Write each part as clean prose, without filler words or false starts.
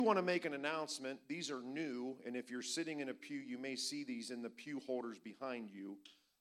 I want to make an announcement. These are new, and if you're sitting in a pew, you may see these in the pew holders behind you.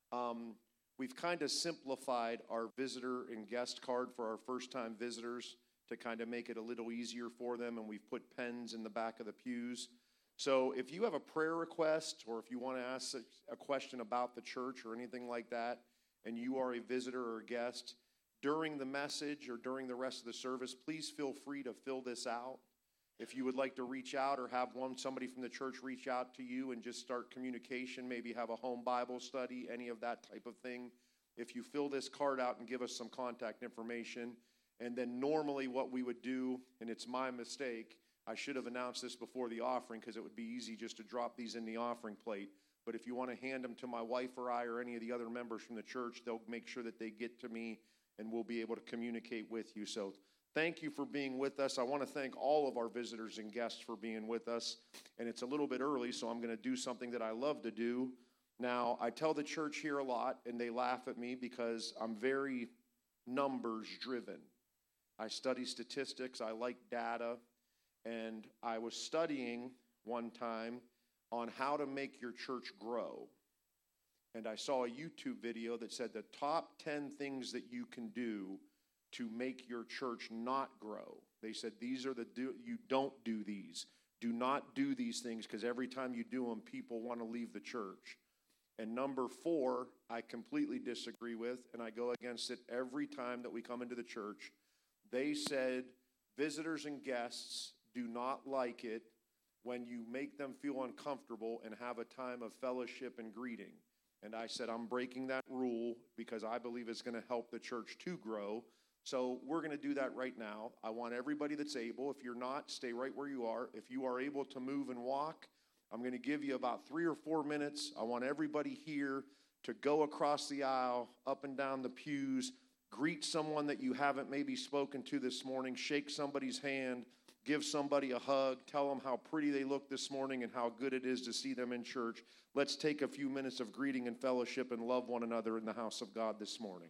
We've kind of simplified our visitor and guest card for our first-time visitors to kind of make it a little easier for them, and we've put pens in the back of the pews. So if you have a prayer request or if you want to ask a question about the church or anything like that, and you are a visitor or a guest, during the message or during the rest of the service, please feel free to fill this out. If you would like to reach out or have somebody from the church reach out to you and just start communication, maybe have a home Bible study, any of that type of thing, if you fill this card out and give us some contact information, and then normally what we would do, and it's my mistake, I should have announced this before the offering because it would be easy just to drop these in the offering plate. But if you want to hand them to my wife or I or any of the other members from the church, they'll make sure that they get to me and we'll be able to communicate with you. So thank you for being with us. I want to thank all of our visitors and guests for being with us. And it's a little bit early, so I'm going to do something that I love to do. Now, I tell the church here a lot, and they laugh at me because I'm very numbers driven. I study statistics. I like data. And I was studying one time on how to make your church grow. And I saw a YouTube video that said the top 10 things that you can do to make your church not grow. They said these are you don't do these. Do not do these things because every time you do them, people want to leave the church. And number 4, I completely disagree with, and I go against it every time that we come into the church. They said visitors and guests do not like it when you make them feel uncomfortable and have a time of fellowship and greeting. And I said, I'm breaking that rule because I believe it's going to help the church to grow. So we're going to do that right now. I want everybody that's able, if you're not, stay right where you are. If you are able to move and walk, I'm going to give you about 3 or 4 minutes. I want everybody here to go across the aisle, up and down the pews, greet someone that you haven't maybe spoken to this morning, shake somebody's hand, give somebody a hug, tell them how pretty they look this morning and how good it is to see them in church. Let's take a few minutes of greeting and fellowship and love one another in the house of God this morning.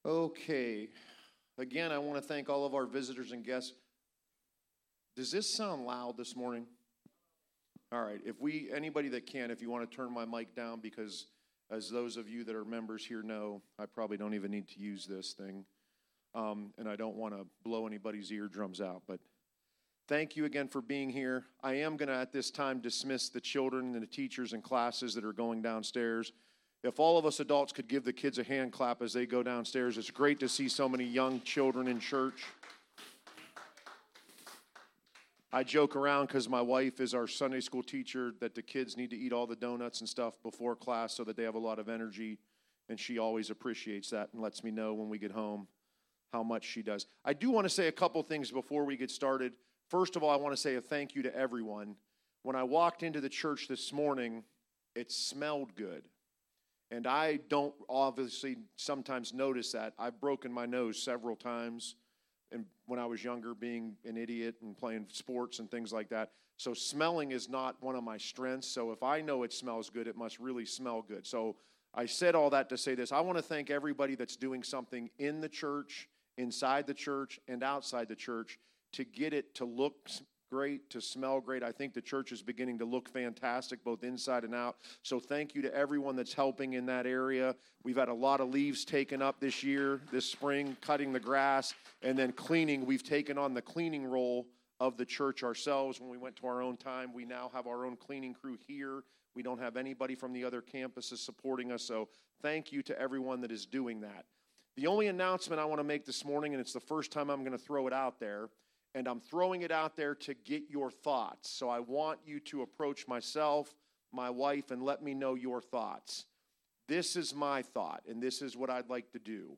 Okay. Again, I want to thank all of our visitors and guests. Does this sound loud this morning? All right. Anybody that can, if you want to turn my mic down, because as those of you that are members here know, I probably don't even need to use this thing. And I don't want to blow anybody's eardrums out, but thank you again for being here. I am going to, at this time, dismiss the children and the teachers and classes that are going downstairs. If all of us adults could give the kids a hand clap as they go downstairs, it's great to see so many young children in church. I joke around because my wife is our Sunday school teacher that the kids need to eat all the donuts and stuff before class so that they have a lot of energy, and she always appreciates that and lets me know when we get home how much she does. I do want to say a couple things before we get started. First of all, I want to say a thank you to everyone. When I walked into the church this morning, it smelled good. And I don't obviously sometimes notice that. I've broken my nose several times and when I was younger, being an idiot and playing sports and things like that. So smelling is not one of my strengths. So if I know it smells good, it must really smell good. So I said all that to say this. I want to thank everybody that's doing something in the church, inside the church, and outside the church to get it to look great, to smell great. I think the church is beginning to look fantastic, both inside and out. So thank you to everyone that's helping in that area. We've had a lot of leaves taken up this year, this spring, cutting the grass, and then cleaning. We've taken on the cleaning role of the church ourselves. When we went to our own time, we now have our own cleaning crew here. We don't have anybody from the other campuses supporting us. So thank you to everyone that is doing that. The only announcement I want to make this morning, and it's the first time I'm going to throw it out there, and I'm throwing it out there to get your thoughts. So I want you to approach myself, my wife, and let me know your thoughts. This is my thought, and this is what I'd like to do.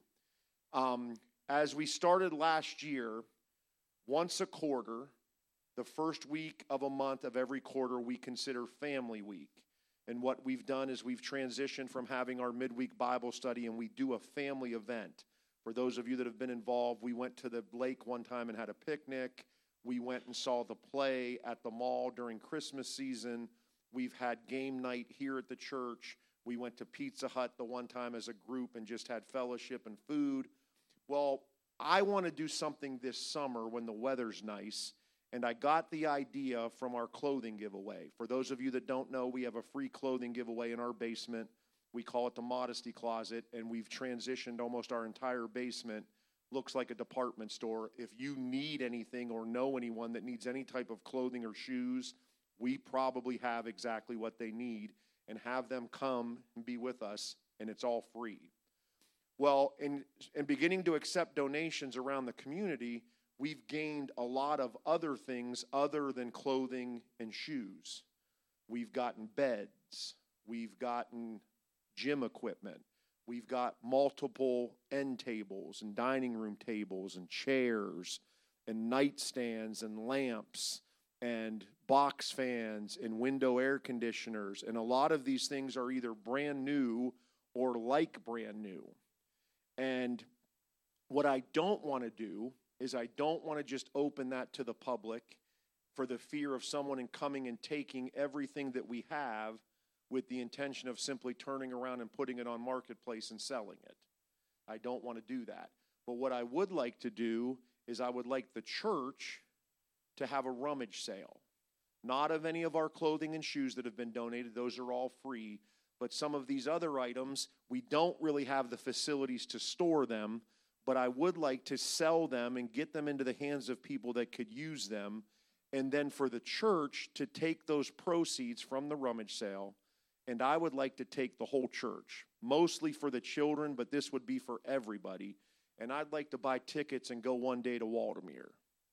As we started last year, once a quarter, the first week of a month of every quarter, we consider Family Week. And what we've done is we've transitioned from having our midweek Bible study, and we do a family event. For those of you that have been involved, we went to the lake one time and had a picnic. We went and saw the play at the mall during Christmas season. We've had game night here at the church. We went to Pizza Hut the one time as a group and just had fellowship and food. Well, I want to do something this summer when the weather's nice, and I got the idea from our clothing giveaway. For those of you that don't know, we have a free clothing giveaway in our basement. We call it the Modesty Closet, and we've transitioned almost our entire basement. Looks like a department store. If you need anything or know anyone that needs any type of clothing or shoes, we probably have exactly what they need, and have them come and be with us, and it's all free. Well, in beginning to accept donations around the community, we've gained a lot of other things other than clothing and shoes. We've gotten beds. We've gotten gym equipment. We've got multiple end tables and dining room tables and chairs and nightstands and lamps and box fans and window air conditioners. And a lot of these things are either brand new or like brand new. And what I don't want to do is I don't want to just open that to the public for the fear of someone coming and taking everything that we have with the intention of simply turning around and putting it on Marketplace and selling it. I don't want to do that. But what I would like to do is I would like the church to have a rummage sale. Not of any of our clothing and shoes that have been donated. Those are all free. But some of these other items, we don't really have the facilities to store them, but I would like to sell them and get them into the hands of people that could use them, and then for the church to take those proceeds from the rummage sale. And I would like to take the whole church, mostly for the children, but this would be for everybody. And I'd like to buy tickets and go one day to Waldameer.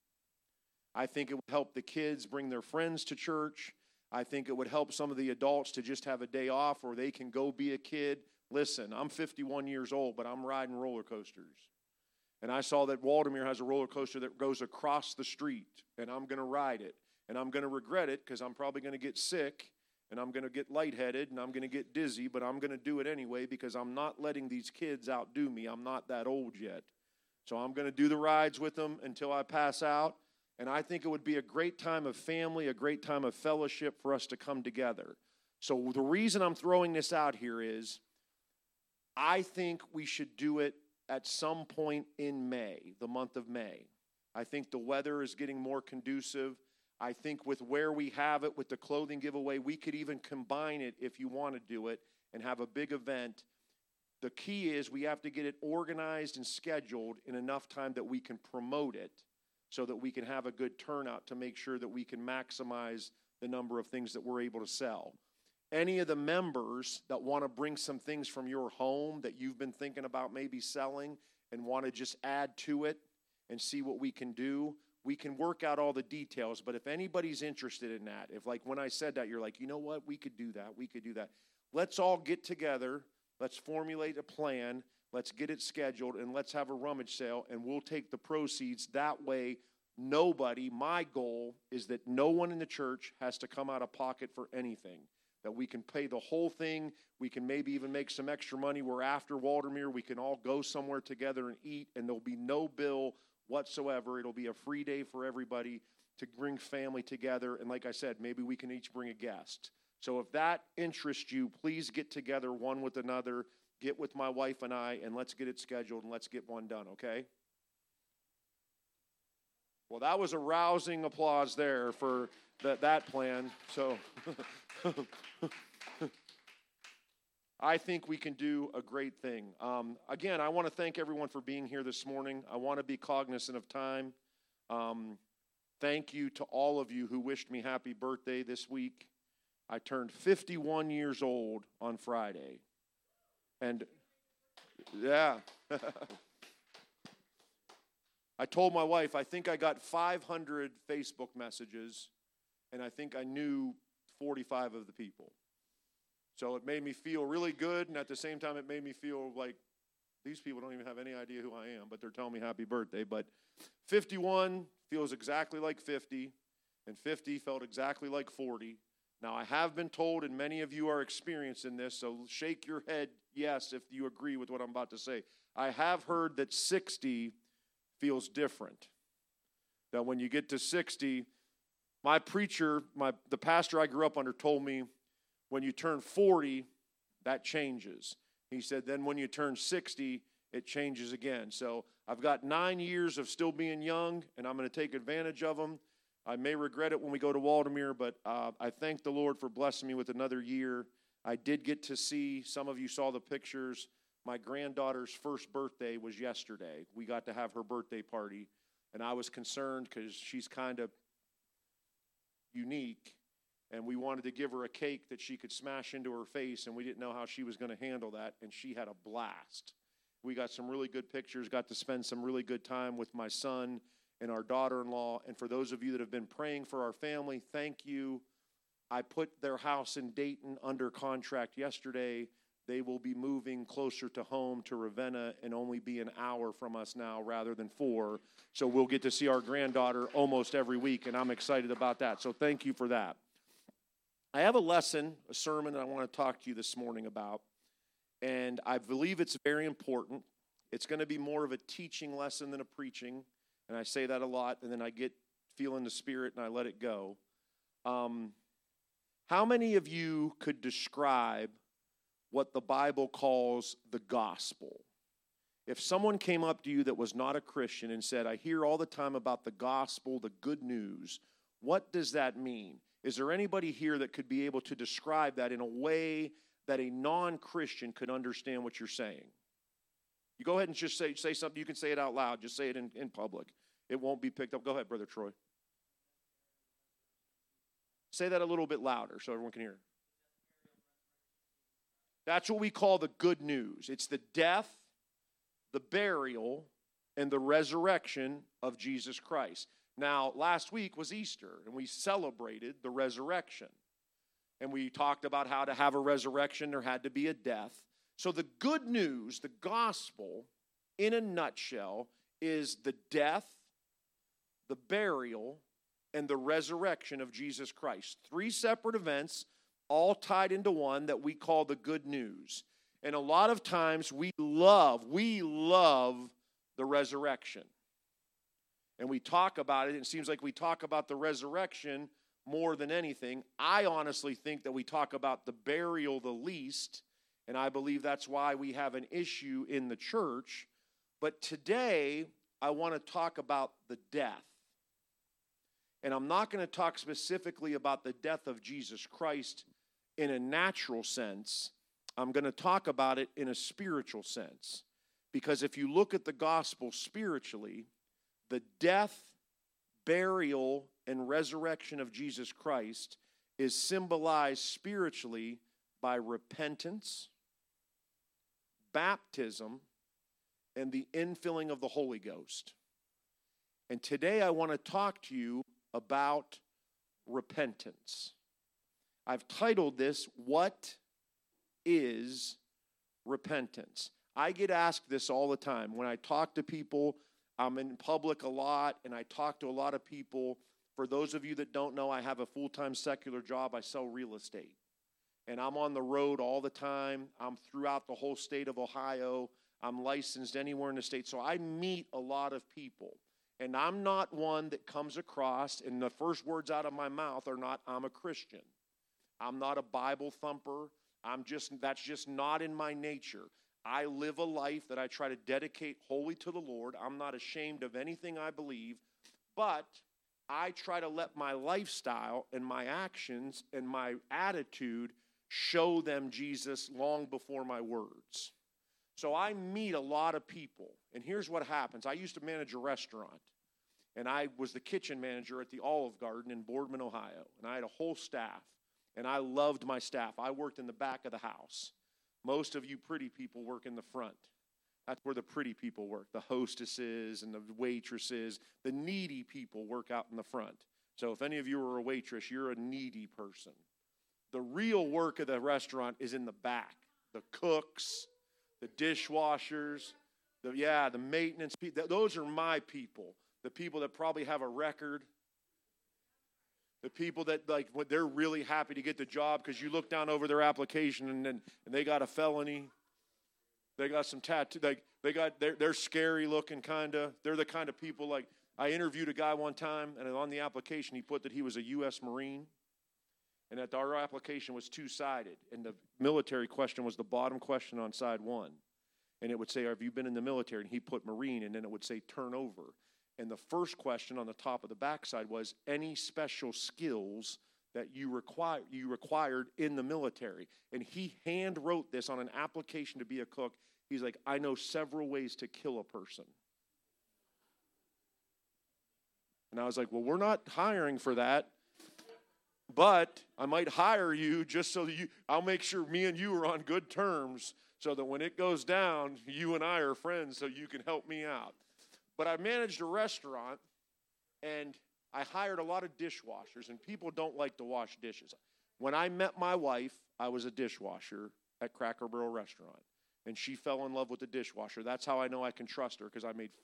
I think it would help the kids bring their friends to church. I think it would help some of the adults to just have a day off where they can go be a kid. Listen, I'm 51 years old, but I'm riding roller coasters. And I saw that Waldameer has a roller coaster that goes across the street, and I'm going to ride it. And I'm going to regret it because I'm probably going to get sick, and I'm going to get lightheaded, and I'm going to get dizzy, but I'm going to do it anyway because I'm not letting these kids outdo me. I'm not that old yet. So I'm going to do the rides with them until I pass out. And I think it would be a great time of family, a great time of fellowship for us to come together. So the reason I'm throwing this out here is I think we should do it at some point in May, the month of May. I think the weather is getting more conducive. I think with where we have it, with the clothing giveaway, we could even combine it if you want to do it and have a big event. The key is we have to get it organized and scheduled in enough time that we can promote it so that we can have a good turnout to make sure that we can maximize the number of things that we're able to sell. Any of the members that want to bring some things from your home that you've been thinking about maybe selling and want to just add to it and see what we can do, we can work out all the details. But if anybody's interested in that, if like when I said that, you're like, you know what, we could do that. Let's all get together. Let's formulate a plan. Let's get it scheduled, and let's have a rummage sale, and we'll take the proceeds. That way, my goal is that no one in the church has to come out of pocket for anything, that we can pay the whole thing. We can maybe even make some extra money where after Waldermere, we can all go somewhere together and eat, and there'll be no bill whatsoever. It'll be a free day for everybody to bring family together, and like I said, maybe we can each bring a guest. So if that interests you, please get together one with another, get with my wife and I, and let's get it scheduled and let's get one done, okay? Well, that was a rousing applause there for that plan. So I think we can do a great thing. Again, I want to thank everyone for being here this morning. I want to be cognizant of time. Thank you to all of you who wished me happy birthday this week. I turned 51 years old on Friday. And, yeah. I told my wife, I think I got 500 Facebook messages, and I think I knew 45 of the people. So it made me feel really good, and at the same time, it made me feel like these people don't even have any idea who I am, but they're telling me happy birthday. But 51 feels exactly like 50, and 50 felt exactly like 40. Now, I have been told, and many of you are experiencing this, so shake your head yes if you agree with what I'm about to say. I have heard that 60 feels different. That when you get to 60, my preacher, the pastor I grew up under told me, when you turn 40, that changes. He said, then when you turn 60, it changes again. So I've got 9 years of still being young, and I'm going to take advantage of them. I may regret it when we go to Waldermere, but I thank the Lord for blessing me with another year. I did get to see, some of you saw the pictures, my granddaughter's first birthday was yesterday. We got to have her birthday party, and I was concerned because she's kind of unique, and we wanted to give her a cake that she could smash into her face, and we didn't know how she was going to handle that, and she had a blast. We got some really good pictures, got to spend some really good time with my son and our daughter-in-law. And for those of you that have been praying for our family, thank you. I put their house in Dayton under contract yesterday. They will be moving closer to home to Ravenna and only be an hour from us now rather than 4. So we'll get to see our granddaughter almost every week, and I'm excited about that. So thank you for that. I have a sermon that I want to talk to you this morning about, and I believe it's very important. It's going to be more of a teaching lesson than a preaching. And I say that a lot, and then I get feeling the Spirit, and I let it go. How many of you could describe what the Bible calls the gospel? If someone came up to you that was not a Christian and said, I hear all the time about the gospel, the good news, what does that mean? Is there anybody here that could be able to describe that in a way that a non-Christian could understand what you're saying? You go ahead and just say something. You can say it out loud. Just say it in public. It won't be picked up. Go ahead, Brother Troy. Say that a little bit louder so everyone can hear. That's what we call the good news. It's the death, the burial, and the resurrection of Jesus Christ. Now, last week was Easter, and we celebrated the resurrection. And we talked about how to have a resurrection, there had to be a death. So the good news, the gospel, in a nutshell, is the death, the burial, and the resurrection of Jesus Christ. 3 separate events, all tied into one that we call the good news. And a lot of times we love the resurrection. And we talk about it, it seems like we talk about the resurrection more than anything. I honestly think that we talk about the burial the least. And I believe that's why we have an issue in the church But today, I want to talk about the death. And I'm not going to talk specifically about the death of Jesus Christ in a natural sense. I'm going to talk about it in a spiritual sense. Because if you look at the gospel spiritually, the death, burial, and resurrection of Jesus Christ is symbolized spiritually by repentance, baptism, and the infilling of the Holy Ghost. And today I want to talk to you about repentance. I've titled this, What is Repentance? I get asked this all the time. When I talk to people, I'm in public a lot, and I talk to a lot of people. For those of you that don't know, I have a full-time secular job. I sell real estate. And I'm on the road all the time. I'm throughout the whole state of Ohio. I'm licensed anywhere in the state. So I meet a lot of people. And I'm not one that comes across, and the first words out of my mouth are not, I'm a Christian. I'm not a Bible thumper. That's just not in my nature. I live a life that I try to dedicate wholly to the Lord. I'm not ashamed of anything I believe, but I try to let my lifestyle and my actions and my attitude show them Jesus long before my words. So I meet a lot of people, and here's what happens. I used to manage a restaurant, and I was the kitchen manager at the Olive Garden in Boardman, Ohio, and I had a whole staff, and I loved my staff. I worked in the back of the house. Most of you pretty people work in the front. That's where the pretty people work, the hostesses and the waitresses. The needy people work out in the front. So if any of you are a waitress, you're a needy person. The real work of the restaurant is in the back. The cooks, the dishwashers, the maintenance people. Those are my people. The people that probably have a record. The people that, they're really happy to get the job because you look down over their application and they got a felony. They got some tattoo. They're scary looking kind of. They're the kind of people I interviewed a guy one time, and on the application he put that he was a U.S. Marine, and that our application was two-sided, and the military question was the bottom question on side one, and it would say, "Have you been in the military?" And he put Marine, and then it would say turnover. And the first question on the top of the backside was any special skills that you required in the military. And he hand wrote this on an application to be a cook. He's like, I know several ways to kill a person. And I was like, well, we're not hiring for that, but I might hire you just so that I'll make sure me and you are on good terms so that when it goes down, you and I are friends so you can help me out. But I managed a restaurant, and I hired a lot of dishwashers, and people don't like to wash dishes. When I met my wife, I was a dishwasher at Cracker Barrel Restaurant, and she fell in love with the dishwasher. That's how I know I can trust her, because I made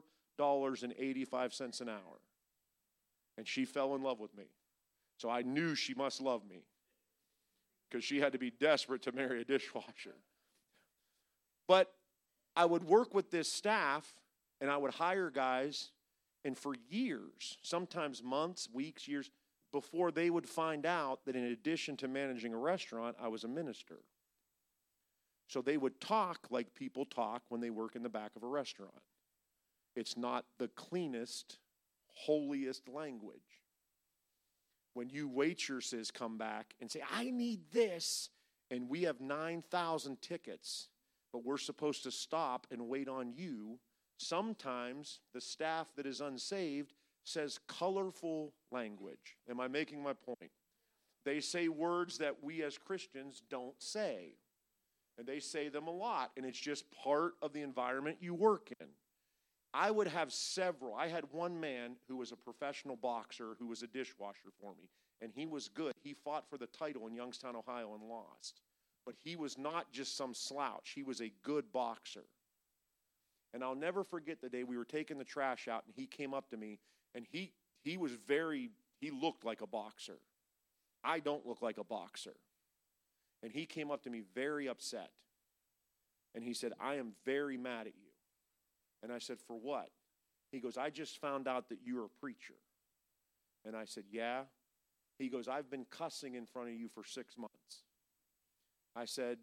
$4.85 an hour, and she fell in love with me. So I knew she must love me, because she had to be desperate to marry a dishwasher. But I would work with this staff, and I would hire guys, and for years, sometimes months, weeks, years, before they would find out that in addition to managing a restaurant, I was a minister. So they would talk like people talk when they work in the back of a restaurant. It's not the cleanest, holiest language. When you waitresses come back and say, I need this, and we have 9,000 tickets, but we're supposed to stop and wait on you, sometimes the staff that is unsaved says colorful language. Am I making my point? They say words that we as Christians don't say. And they say them a lot, and it's just part of the environment you work in. I would have several. I had one man who was a professional boxer who was a dishwasher for me, and he was good. He fought for the title in Youngstown, Ohio, and lost. But he was not just some slouch. He was a good boxer. And I'll never forget the day we were taking the trash out, and he came up to me, and he looked like a boxer. I don't look like a boxer. And he came up to me very upset. And he said, I am very mad at you. And I said, for what? He goes, I just found out that you're a preacher. And I said, yeah. He goes, I've been cussing in front of you for 6 months. I said,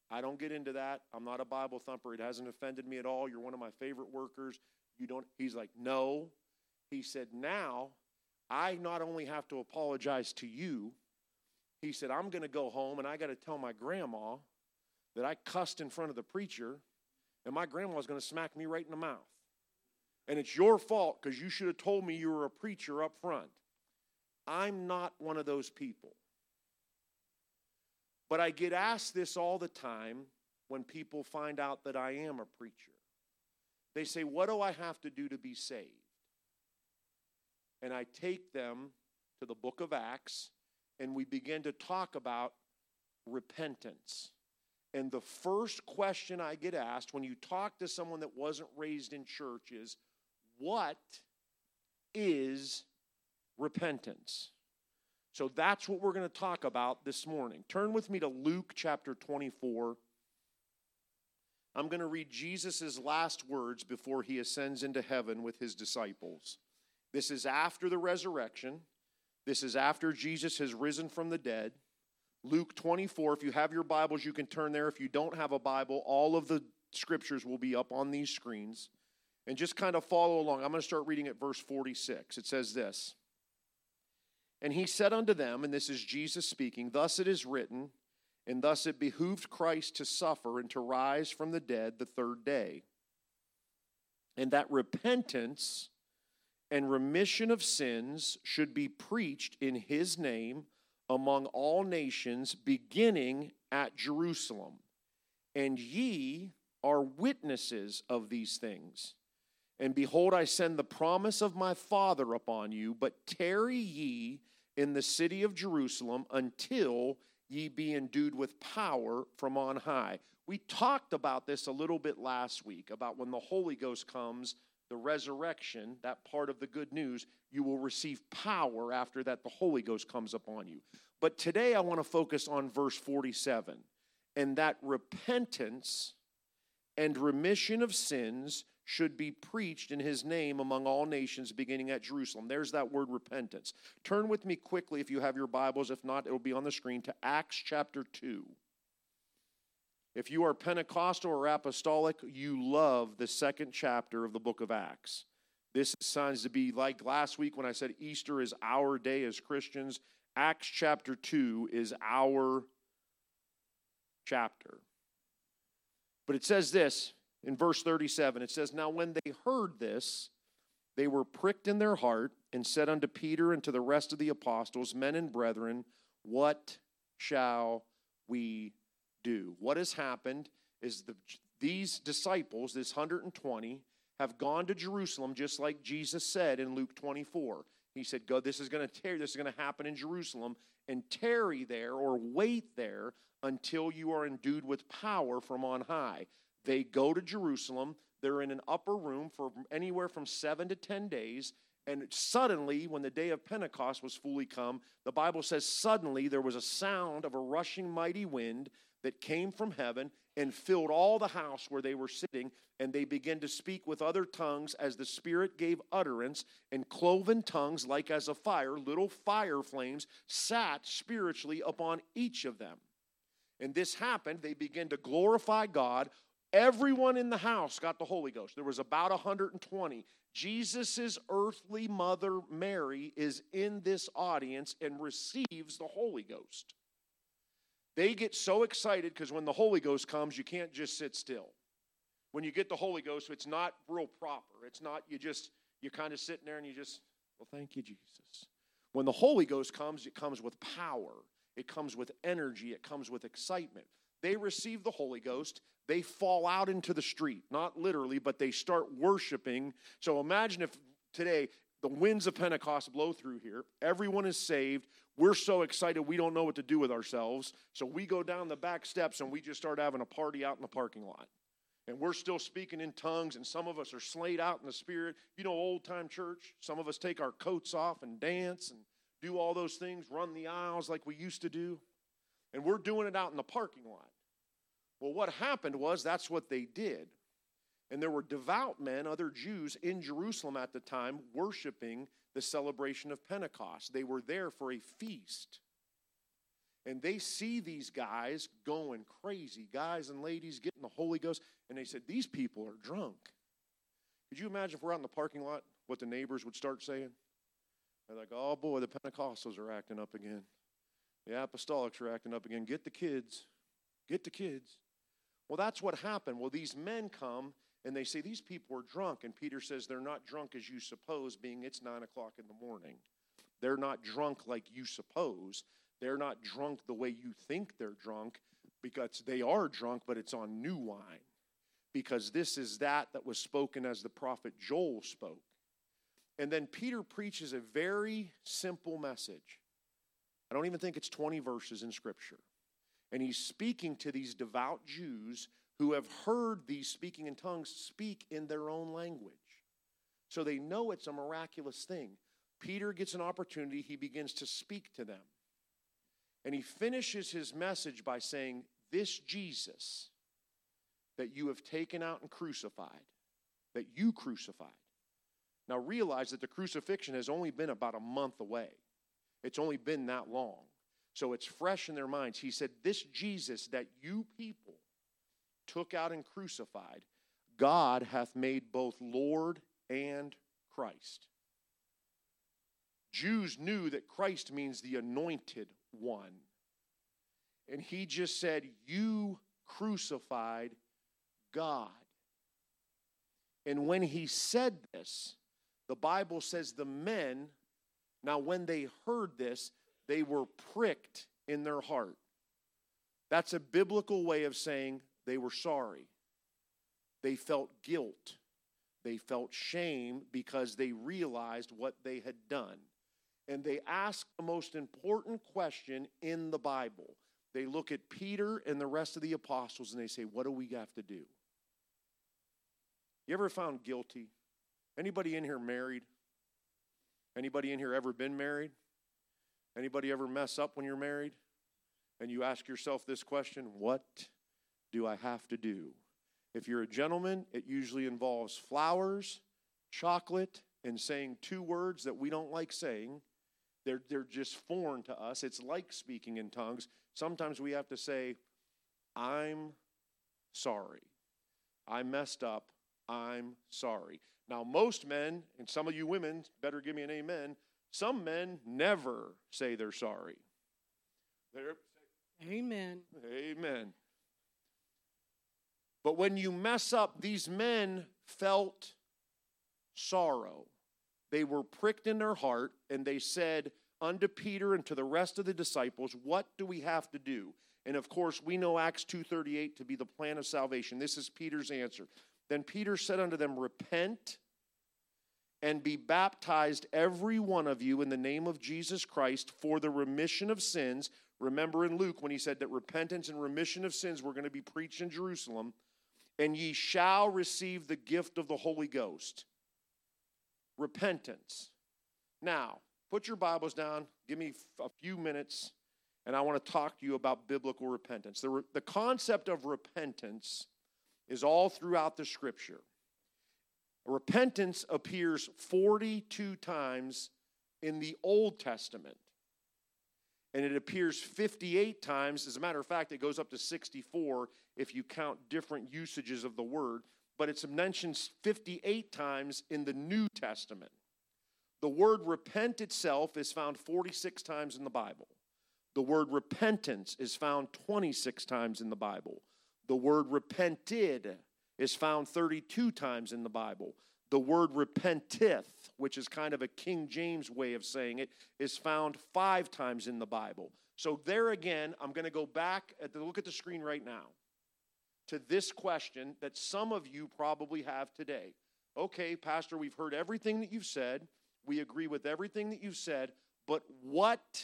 I don't get into that. I'm not a Bible thumper. It hasn't offended me at all. You're one of my favorite workers. You don't. He's like, no. He said, now I not only have to apologize to you, he said, I'm going to go home and I got to tell my grandma that I cussed in front of the preacher and my grandma's going to smack me right in the mouth. And it's your fault because you should have told me you were a preacher up front. I'm not one of those people. But I get asked this all the time when people find out that I am a preacher. They say, what do I have to do to be saved? And I take them to the book of Acts, and we begin to talk about repentance. And the first question I get asked when you talk to someone that wasn't raised in church is, what is repentance? So that's what we're going to talk about this morning. Turn with me to Luke chapter 24. I'm going to read Jesus' last words before he ascends into heaven with his disciples. This is after the resurrection. This is after Jesus has risen from the dead. Luke 24, if you have your Bibles, you can turn there. If you don't have a Bible, all of the scriptures will be up on these screens. And just kind of follow along. I'm going to start reading at verse 46. It says this. And he said unto them, and this is Jesus speaking, thus it is written, and thus it behooved Christ to suffer and to rise from the dead the third day. And that repentance and remission of sins should be preached in his name among all nations, beginning at Jerusalem. And ye are witnesses of these things. And behold, I send the promise of my Father upon you, but tarry ye in the city of Jerusalem until ye be endued with power from on high. We talked about this a little bit last week, about when the Holy Ghost comes, the resurrection, that part of the good news, you will receive power after that the Holy Ghost comes upon you. But today I want to focus on verse 47, and that repentance and remission of sins should be preached in his name among all nations, beginning at Jerusalem. There's that word repentance. Turn with me quickly, if you have your Bibles. If not, it'll be on the screen, to Acts chapter 2. If you are Pentecostal or apostolic, you love the second chapter of the book of Acts. This signs to be like last week when I said Easter is our day as Christians. Acts chapter 2 is our chapter. But it says this in verse 37. It says, now when they heard this, they were pricked in their heart and said unto Peter and to the rest of the apostles, men and brethren, what shall we do? What has happened is these disciples, this 120, have gone to Jerusalem just like Jesus said in Luke 24. He said, go, this is going to happen in Jerusalem, and tarry there or wait there until you are endued with power from on high. They go to Jerusalem. They're in an upper room for anywhere from 7 to 10 days. And suddenly, when the day of Pentecost was fully come, the Bible says suddenly there was a sound of a rushing mighty wind that came from heaven and filled all the house where they were sitting. And they began to speak with other tongues as the Spirit gave utterance, and cloven tongues like as a fire, little fire flames, sat spiritually upon each of them. And this happened. They began to glorify God. Everyone in the house got the Holy Ghost. There was about 120. Jesus' earthly mother, Mary, is in this audience and receives the Holy Ghost. They get so excited because when the Holy Ghost comes, you can't just sit still. When you get the Holy Ghost, it's not real proper. It's not, you're kind of sitting there and you just, well, thank you, Jesus. When the Holy Ghost comes, it comes with power. It comes with energy. It comes with excitement. They receive the Holy Ghost. They fall out into the street, not literally, but they start worshiping. So imagine if today the winds of Pentecost blow through here. Everyone is saved. We're so excited we don't know what to do with ourselves. So we go down the back steps and we just start having a party out in the parking lot. And we're still speaking in tongues, and some of us are slayed out in the Spirit. You know, old-time church, some of us take our coats off and dance and do all those things, run the aisles like we used to do. And we're doing it out in the parking lot. Well, what happened was that's what they did. And there were devout men, other Jews in Jerusalem at the time, worshiping the celebration of Pentecost. They were there for a feast. And they see these guys going crazy, guys and ladies getting the Holy Ghost. And they said, these people are drunk. Could you imagine if we're out in the parking lot, what the neighbors would start saying? They're like, oh boy, the Pentecostals are acting up again. The Apostolics are acting up again. Get the kids. Get the kids. Well, that's what happened. Well, these men come and they say, these people are drunk. And Peter says, they're not drunk as you suppose, being it's 9 o'clock in the morning. They're not drunk like you suppose. They're not drunk the way you think they're drunk, because they are drunk, but it's on new wine. Because this is that was spoken as the prophet Joel spoke. And then Peter preaches a very simple message. I don't even think it's 20 verses in Scripture. And he's speaking to these devout Jews who have heard these speaking in tongues speak in their own language. So they know it's a miraculous thing. Peter gets an opportunity. He begins to speak to them. And he finishes his message by saying, this Jesus that you have taken out and crucified, that you crucified. Now realize that the crucifixion has only been about a month away. It's only been that long. So it's fresh in their minds. He said, this Jesus that you people took out and crucified, God hath made both Lord and Christ. Jews knew that Christ means the anointed one. And he just said, you crucified God. And when he said this, the Bible says the men, now when they heard this, they were pricked in their heart. That's a biblical way of saying they were sorry. They felt guilt. They felt shame because they realized what they had done. And they ask the most important question in the Bible. They look at Peter and the rest of the apostles and they say, what do we have to do? You ever found guilty? Anybody in here married? Anybody in here ever been married? Anybody ever mess up when you're married? And you ask yourself this question, what do I have to do? If you're a gentleman, it usually involves flowers, chocolate, and saying 2 words that we don't like saying. They're just foreign to us. It's like speaking in tongues. Sometimes we have to say, I'm sorry. I messed up. I'm sorry. Now, most men, and some of you women better give me an amen, some men never say they're sorry. Amen. Amen. But when you mess up, these men felt sorrow. They were pricked in their heart, and they said unto Peter and to the rest of the disciples, what do we have to do? And of course, we know Acts 2:38 to be the plan of salvation. This is Peter's answer. Then Peter said unto them, repent and be baptized every one of you in the name of Jesus Christ for the remission of sins. Remember in Luke when he said that repentance and remission of sins were going to be preached in Jerusalem. And ye shall receive the gift of the Holy Ghost. Repentance. Now, put your Bibles down. Give me a few minutes, and I want to talk to you about biblical repentance. The concept of repentance is all throughout the Scripture. Repentance appears 42 times in the Old Testament. And it appears 58 times. As a matter of fact, it goes up to 64 if you count different usages of the word. But it's mentioned 58 times in the New Testament. The word repent itself is found 46 times in the Bible. The word repentance is found 26 times in the Bible. The word repented is found 32 times in the Bible. The word repenteth, which is kind of a King James way of saying it, is found 5 times in the Bible. So there again, I'm going to go back, look at the screen right now, to this question that some of you probably have today. Okay, Pastor, we've heard everything that you've said. We agree with everything that you've said, but what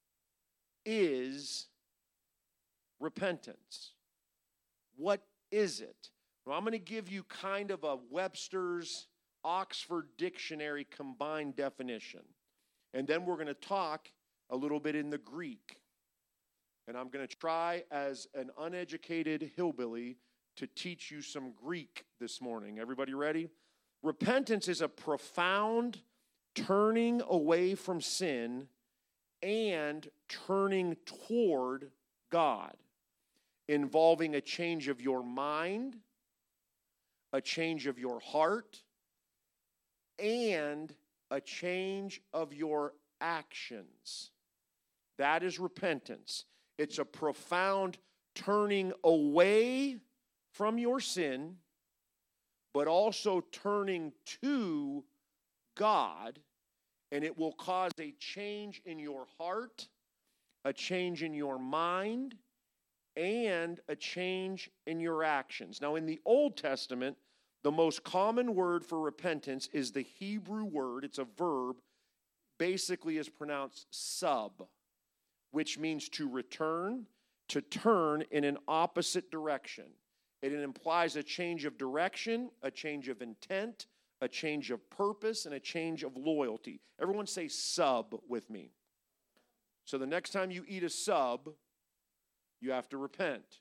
is repentance? What is it? Well, I'm going to give you kind of a Webster's Oxford Dictionary combined definition. And then we're going to talk a little bit in the Greek. And I'm going to try as an uneducated hillbilly to teach you some Greek this morning. Everybody ready? Repentance is a profound turning away from sin and turning toward God, involving a change of your mind, a change of your heart, and a change of your actions. That is repentance. It's a profound turning away from your sin, but also turning to God, and it will cause a change in your heart, a change in your mind, and a change in your actions. Now, in the Old Testament, the most common word for repentance is the Hebrew word, it's a verb, basically is pronounced sub, which means to return, to turn in an opposite direction. It implies a change of direction, a change of intent, a change of purpose, and a change of loyalty. Everyone say sub with me. So the next time you eat a sub, you have to repent.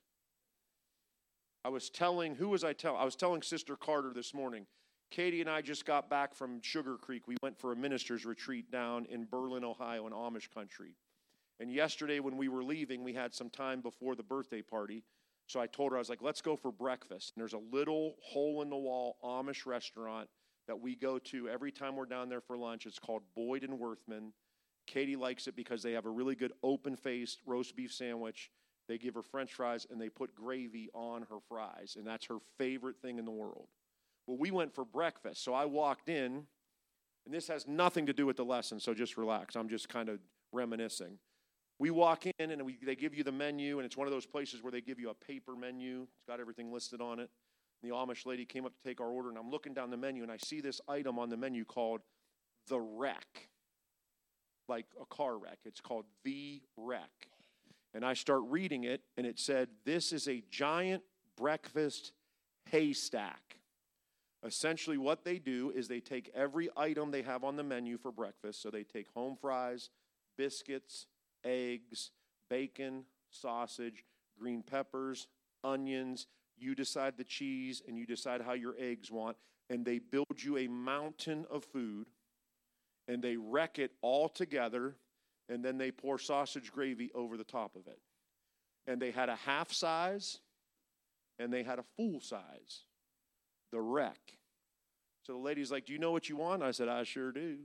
I was telling Sister Carter this morning. Katie and I just got back from Sugar Creek. We went for a minister's retreat down in Berlin, Ohio, in Amish country. And yesterday when we were leaving, we had some time before the birthday party. So I told her, I was like, let's go for breakfast. And there's a little hole-in-the-wall Amish restaurant that we go to every time we're down there for lunch. It's called Boyd and Worthman. Katie likes it because they have a really good open-faced roast beef sandwich. They give her French fries, and they put gravy on her fries. And that's her favorite thing in the world. Well, we went for breakfast. So I walked in, and this has nothing to do with the lesson, so just relax. I'm just kind of reminiscing. We walk in, and they give you the menu, and it's one of those places where they give you a paper menu. It's got everything listed on it. The Amish lady came up to take our order, and I'm looking down the menu, and I see this item on the menu called The Wreck, like a car wreck. It's called The Wreck. And I start reading it, and it said, this is a giant breakfast haystack. Essentially what they do is they take every item they have on the menu for breakfast. So they take home fries, biscuits, eggs, bacon, sausage, green peppers, onions. You decide the cheese, and you decide how your eggs want. And they build you a mountain of food, and they wreck it all together, and then they pour sausage gravy over the top of it. And they had a half size, and they had a full size, the wreck. So the lady's like, do you know what you want? I said, I sure do.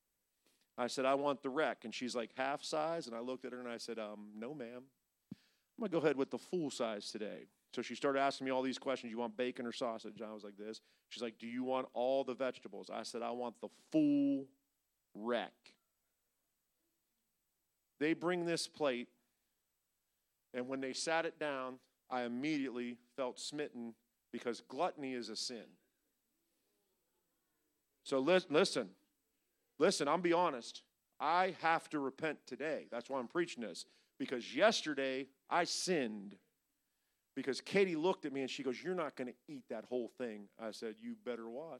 I said, I want the wreck. And she's like, half size? And I looked at her and I said, no, ma'am. I'm going to go ahead with the full size today. So she started asking me all these questions. You want bacon or sausage? I was like this. She's like, do you want all the vegetables? I said, I want the full wreck. They bring this plate, and when they sat it down, I immediately felt smitten because gluttony is a sin. So listen, I'm be honest. I have to repent today. That's why I'm preaching this. Because yesterday, I sinned. Because Katie looked at me and she goes, you're not going to eat that whole thing. I said, you better watch.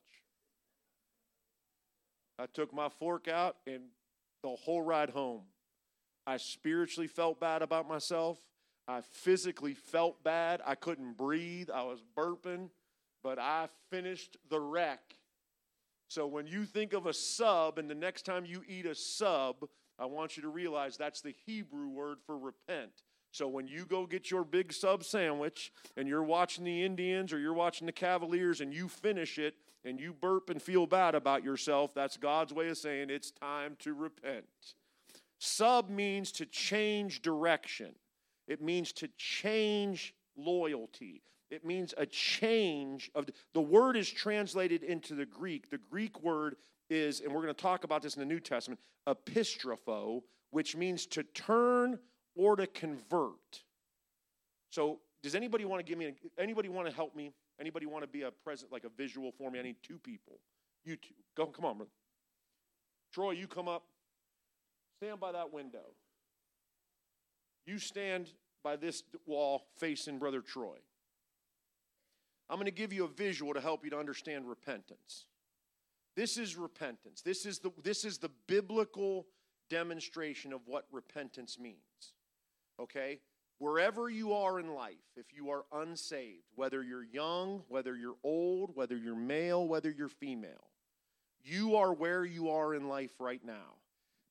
I took my fork out, and the whole ride home, I spiritually felt bad about myself. I physically felt bad. I couldn't breathe. I was burping. But I finished the wreck. So when you think of a sub, and the next time you eat a sub, I want you to realize that's the Hebrew word for repent. So when you go get your big sub sandwich, and you're watching the Indians or you're watching the Cavaliers, and you finish it, and you burp and feel bad about yourself, that's God's way of saying it's time to repent. Sub means to change direction. It means to change loyalty. It means a change of the word is translated into the Greek. The Greek word is, and we're going to talk about this in the New Testament, epistropho, which means to turn or to convert. So does anybody want to anybody want to help me? Anybody want to be a present, like a visual for me? I need two people. You two. Come on, brother. Troy, you come up. Stand by that window. You stand by this wall facing Brother Troy. I'm going to give you a visual to help you to understand repentance. This is repentance. This is the biblical demonstration of what repentance means. Okay? Wherever you are in life, if you are unsaved, whether you're young, whether you're old, whether you're male, whether you're female, you are where you are in life right now.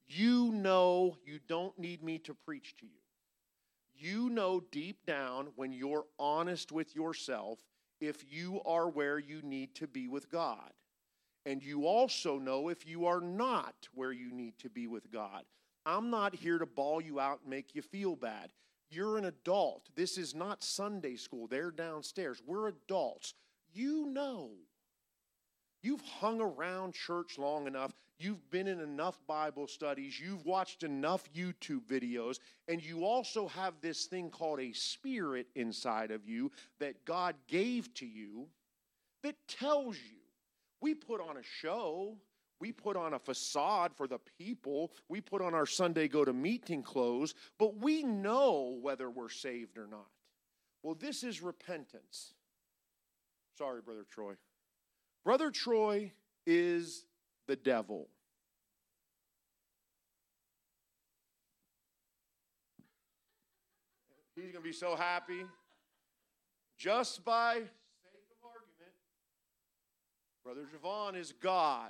You know you don't need me to preach to you. You know deep down when you're honest with yourself if you are where you need to be with God. And you also know if you are not where you need to be with God. I'm not here to bawl you out and make you feel bad. You're an adult. This is not Sunday school. They're downstairs. We're adults. You know. You've hung around church long enough. You've been in enough Bible studies. You've watched enough YouTube videos. And you also have this thing called a spirit inside of you that God gave to you that tells you. We put on a show. We put on a facade for the people. We put on our Sunday go-to-meeting clothes. But we know whether we're saved or not. Well, this is repentance. Sorry, Brother Troy. Brother Troy is the devil. He's going to be so happy. Just by sake of argument, Brother Javon is God.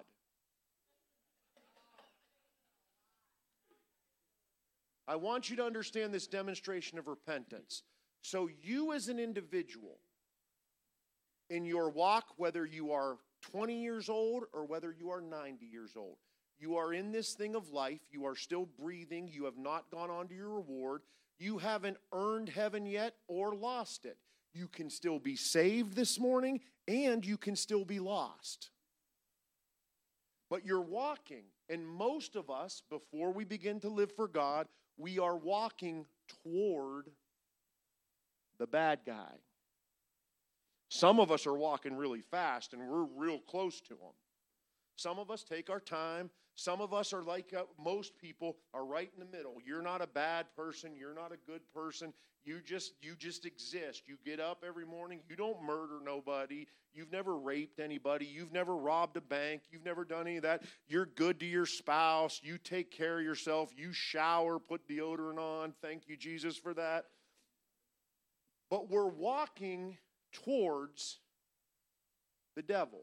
I want you to understand this demonstration of repentance. So you as an individual, in your walk, whether you are 20 years old or whether you are 90 years old, you are in this thing of life. You are still breathing. You have not gone on to your reward. You haven't earned heaven yet or lost it. You can still be saved this morning and you can still be lost. But you're walking. And most of us, before we begin to live for God, we are walking toward the bad guy. Some of us are walking really fast and we're real close to him. Some of us take our time. Some of us are like most people are right in the middle. You're not a bad person. You're not a good person. You just exist. You get up every morning. You don't murder nobody. You've never raped anybody. You've never robbed a bank. You've never done any of that. You're good to your spouse. You take care of yourself. You shower, put deodorant on. Thank you, Jesus, for that. But we're walking towards the devil.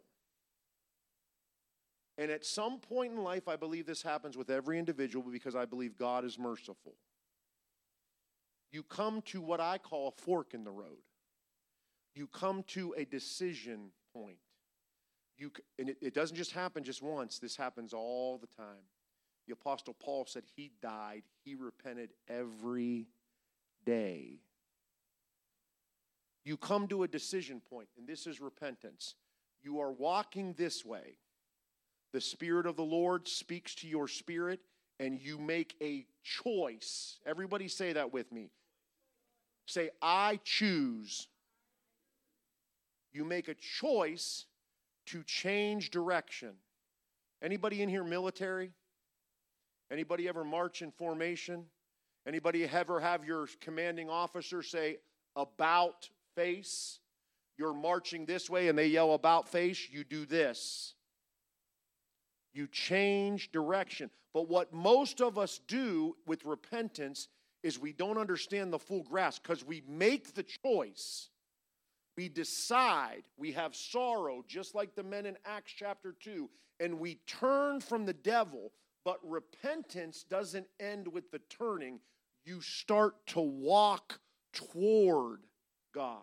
And at some point in life, I believe this happens with every individual because I believe God is merciful. You come to what I call a fork in the road. You come to a decision point. And it doesn't just happen just once. This happens all the time. The Apostle Paul said he died. He repented every day. You come to a decision point, and this is repentance. You are walking this way. The Spirit of the Lord speaks to your spirit, and you make a choice. Everybody say that with me. Say, I choose. You make a choice to change direction. Anybody in here military? Anybody ever march in formation? Anybody ever have your commanding officer say, about face? You're marching this way and they yell about face, you do this. You change direction. But what most of us do with repentance is we don't understand the full grasp because we make the choice. We decide. We have sorrow, just like the men in Acts chapter 2, and we turn from the devil. But repentance doesn't end with the turning. You start to walk toward God.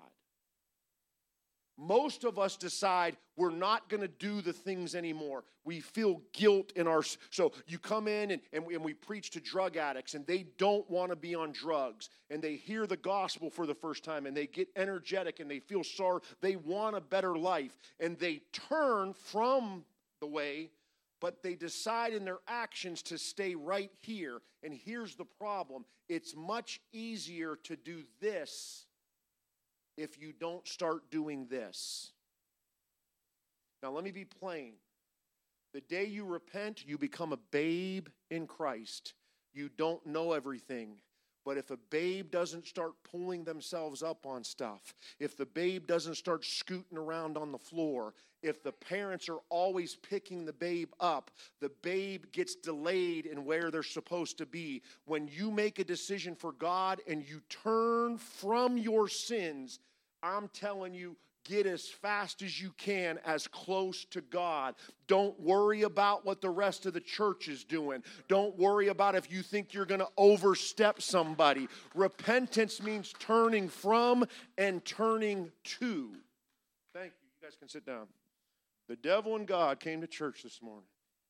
Most of us decide we're not going to do the things anymore. We feel guilt in our... So you come in and we preach to drug addicts and they don't want to be on drugs. And they hear the gospel for the first time and they get energetic and they feel sorry. They want a better life. And they turn from the way, but they decide in their actions to stay right here. And here's the problem. It's much easier to do this if you don't start doing this. Now, let me be plain. The day you repent, you become a babe in Christ. You don't know everything. But if a babe doesn't start pulling themselves up on stuff, if the babe doesn't start scooting around on the floor, if the parents are always picking the babe up, the babe gets delayed in where they're supposed to be. When you make a decision for God and you turn from your sins, I'm telling you, Get as fast as you can, as close to God. Don't worry about what the rest of the church is doing. Don't worry about if you think you're going to overstep somebody. Repentance means turning from and turning to. Thank you. You guys can sit down. The devil and God came to church this morning.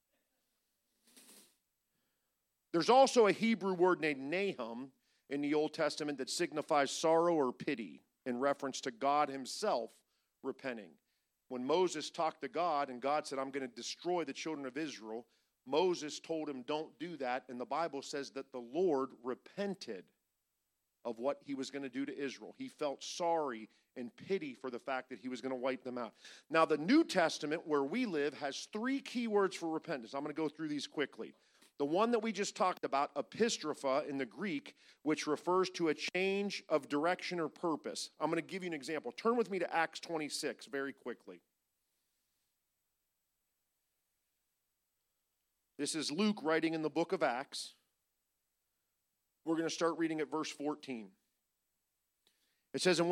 There's also a Hebrew word named Nahum in the Old Testament that signifies sorrow or pity in reference to God himself repenting. When Moses talked to God and God said, I'm going to destroy the children of Israel, Moses told him, don't do that. And the Bible says that the Lord repented of what he was going to do to Israel. He felt sorry and pity for the fact that he was going to wipe them out. Now, the New Testament, where we live, has 3 key words for repentance. I'm going to go through these quickly. The one that we just talked about, epistrophe in the Greek, which refers to a change of direction or purpose. I'm going to give you an example. Turn with me to Acts 26 very quickly. This is Luke writing in the book of Acts. We're going to start reading at verse 14. It says, And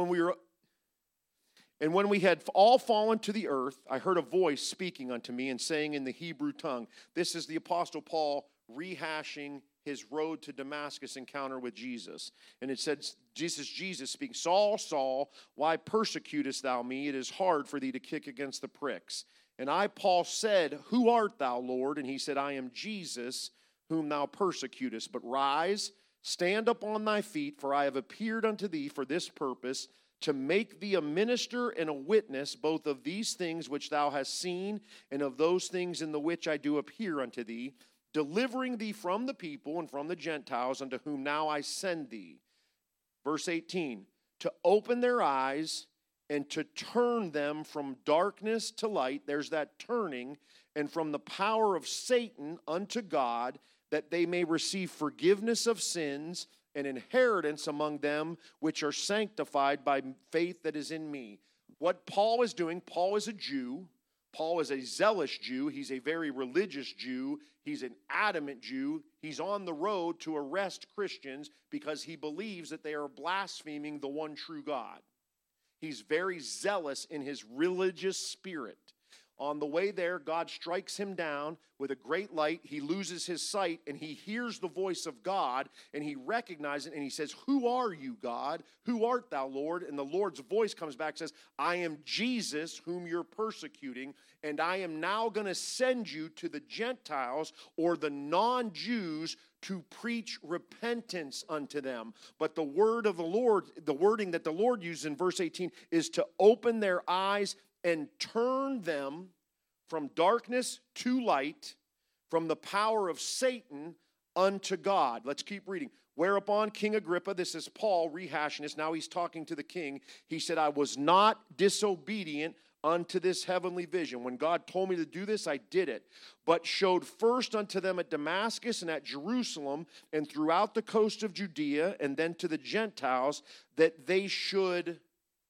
when we had all fallen to the earth, I heard a voice speaking unto me and saying in the Hebrew tongue. This is the Apostle Paul rehashing his road to Damascus encounter with Jesus. And it said, Jesus speaking, Saul, Saul, why persecutest thou me? It is hard for thee to kick against the pricks. And I, Paul, said, Who art thou, Lord? And he said, I am Jesus, whom thou persecutest. But rise, stand up on thy feet, for I have appeared unto thee for this purpose, to make thee a minister and a witness both of these things which thou hast seen, and of those things in the which I do appear unto thee, delivering thee from the people and from the Gentiles, unto whom now I send thee. Verse 18, to open their eyes and to turn them from darkness to light, there's that turning, and from the power of Satan unto God, that they may receive forgiveness of sins and inheritance among them which are sanctified by faith that is in me. What Paul is doing, Paul is a Jew. Paul is a zealous Jew. He's a very religious Jew. He's an adamant Jew. He's on the road to arrest Christians because he believes that they are blaspheming the one true God. He's very zealous in his religious spirit. On the way there, God strikes him down with a great light. He loses his sight, and he hears the voice of God, and he recognizes it, and he says, Who are you, God? Who art thou, Lord? And the Lord's voice comes back and says, I am Jesus, whom you're persecuting, and I am now going to send you to the Gentiles, or the non-Jews, to preach repentance unto them. But the word of the Lord, the wording that the Lord uses in verse 18, is to open their eyes and turn them from darkness to light, from the power of Satan unto God. Let's keep reading. Whereupon King Agrippa, this is Paul rehashing this, now he's talking to the king. He said, I was not disobedient unto this heavenly vision. When God told me to do this, I did it. But showed first unto them at Damascus and at Jerusalem and throughout the coast of Judea, and then to the Gentiles, that they should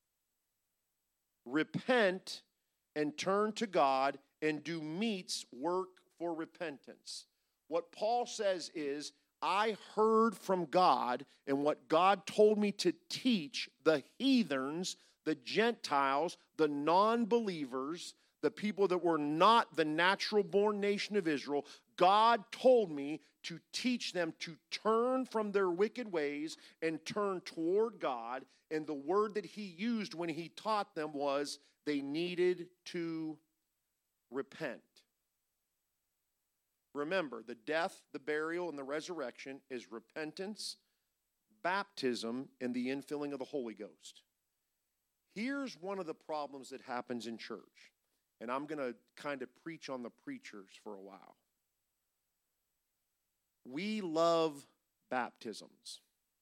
repent and turn to God and do meets work for repentance. What Paul says is, I heard from God, and what God told me to teach the heathens, the Gentiles, the non-believers, the people that were not the natural-born nation of Israel, God told me to teach them to turn from their wicked ways and turn toward God. And the word that he used when he taught them was they needed to repent. Remember, the death, the burial, and the resurrection is repentance, baptism, and the infilling of the Holy Ghost. Here's one of the problems that happens in church. And I'm going to kind of preach on the preachers for a while. We love baptisms.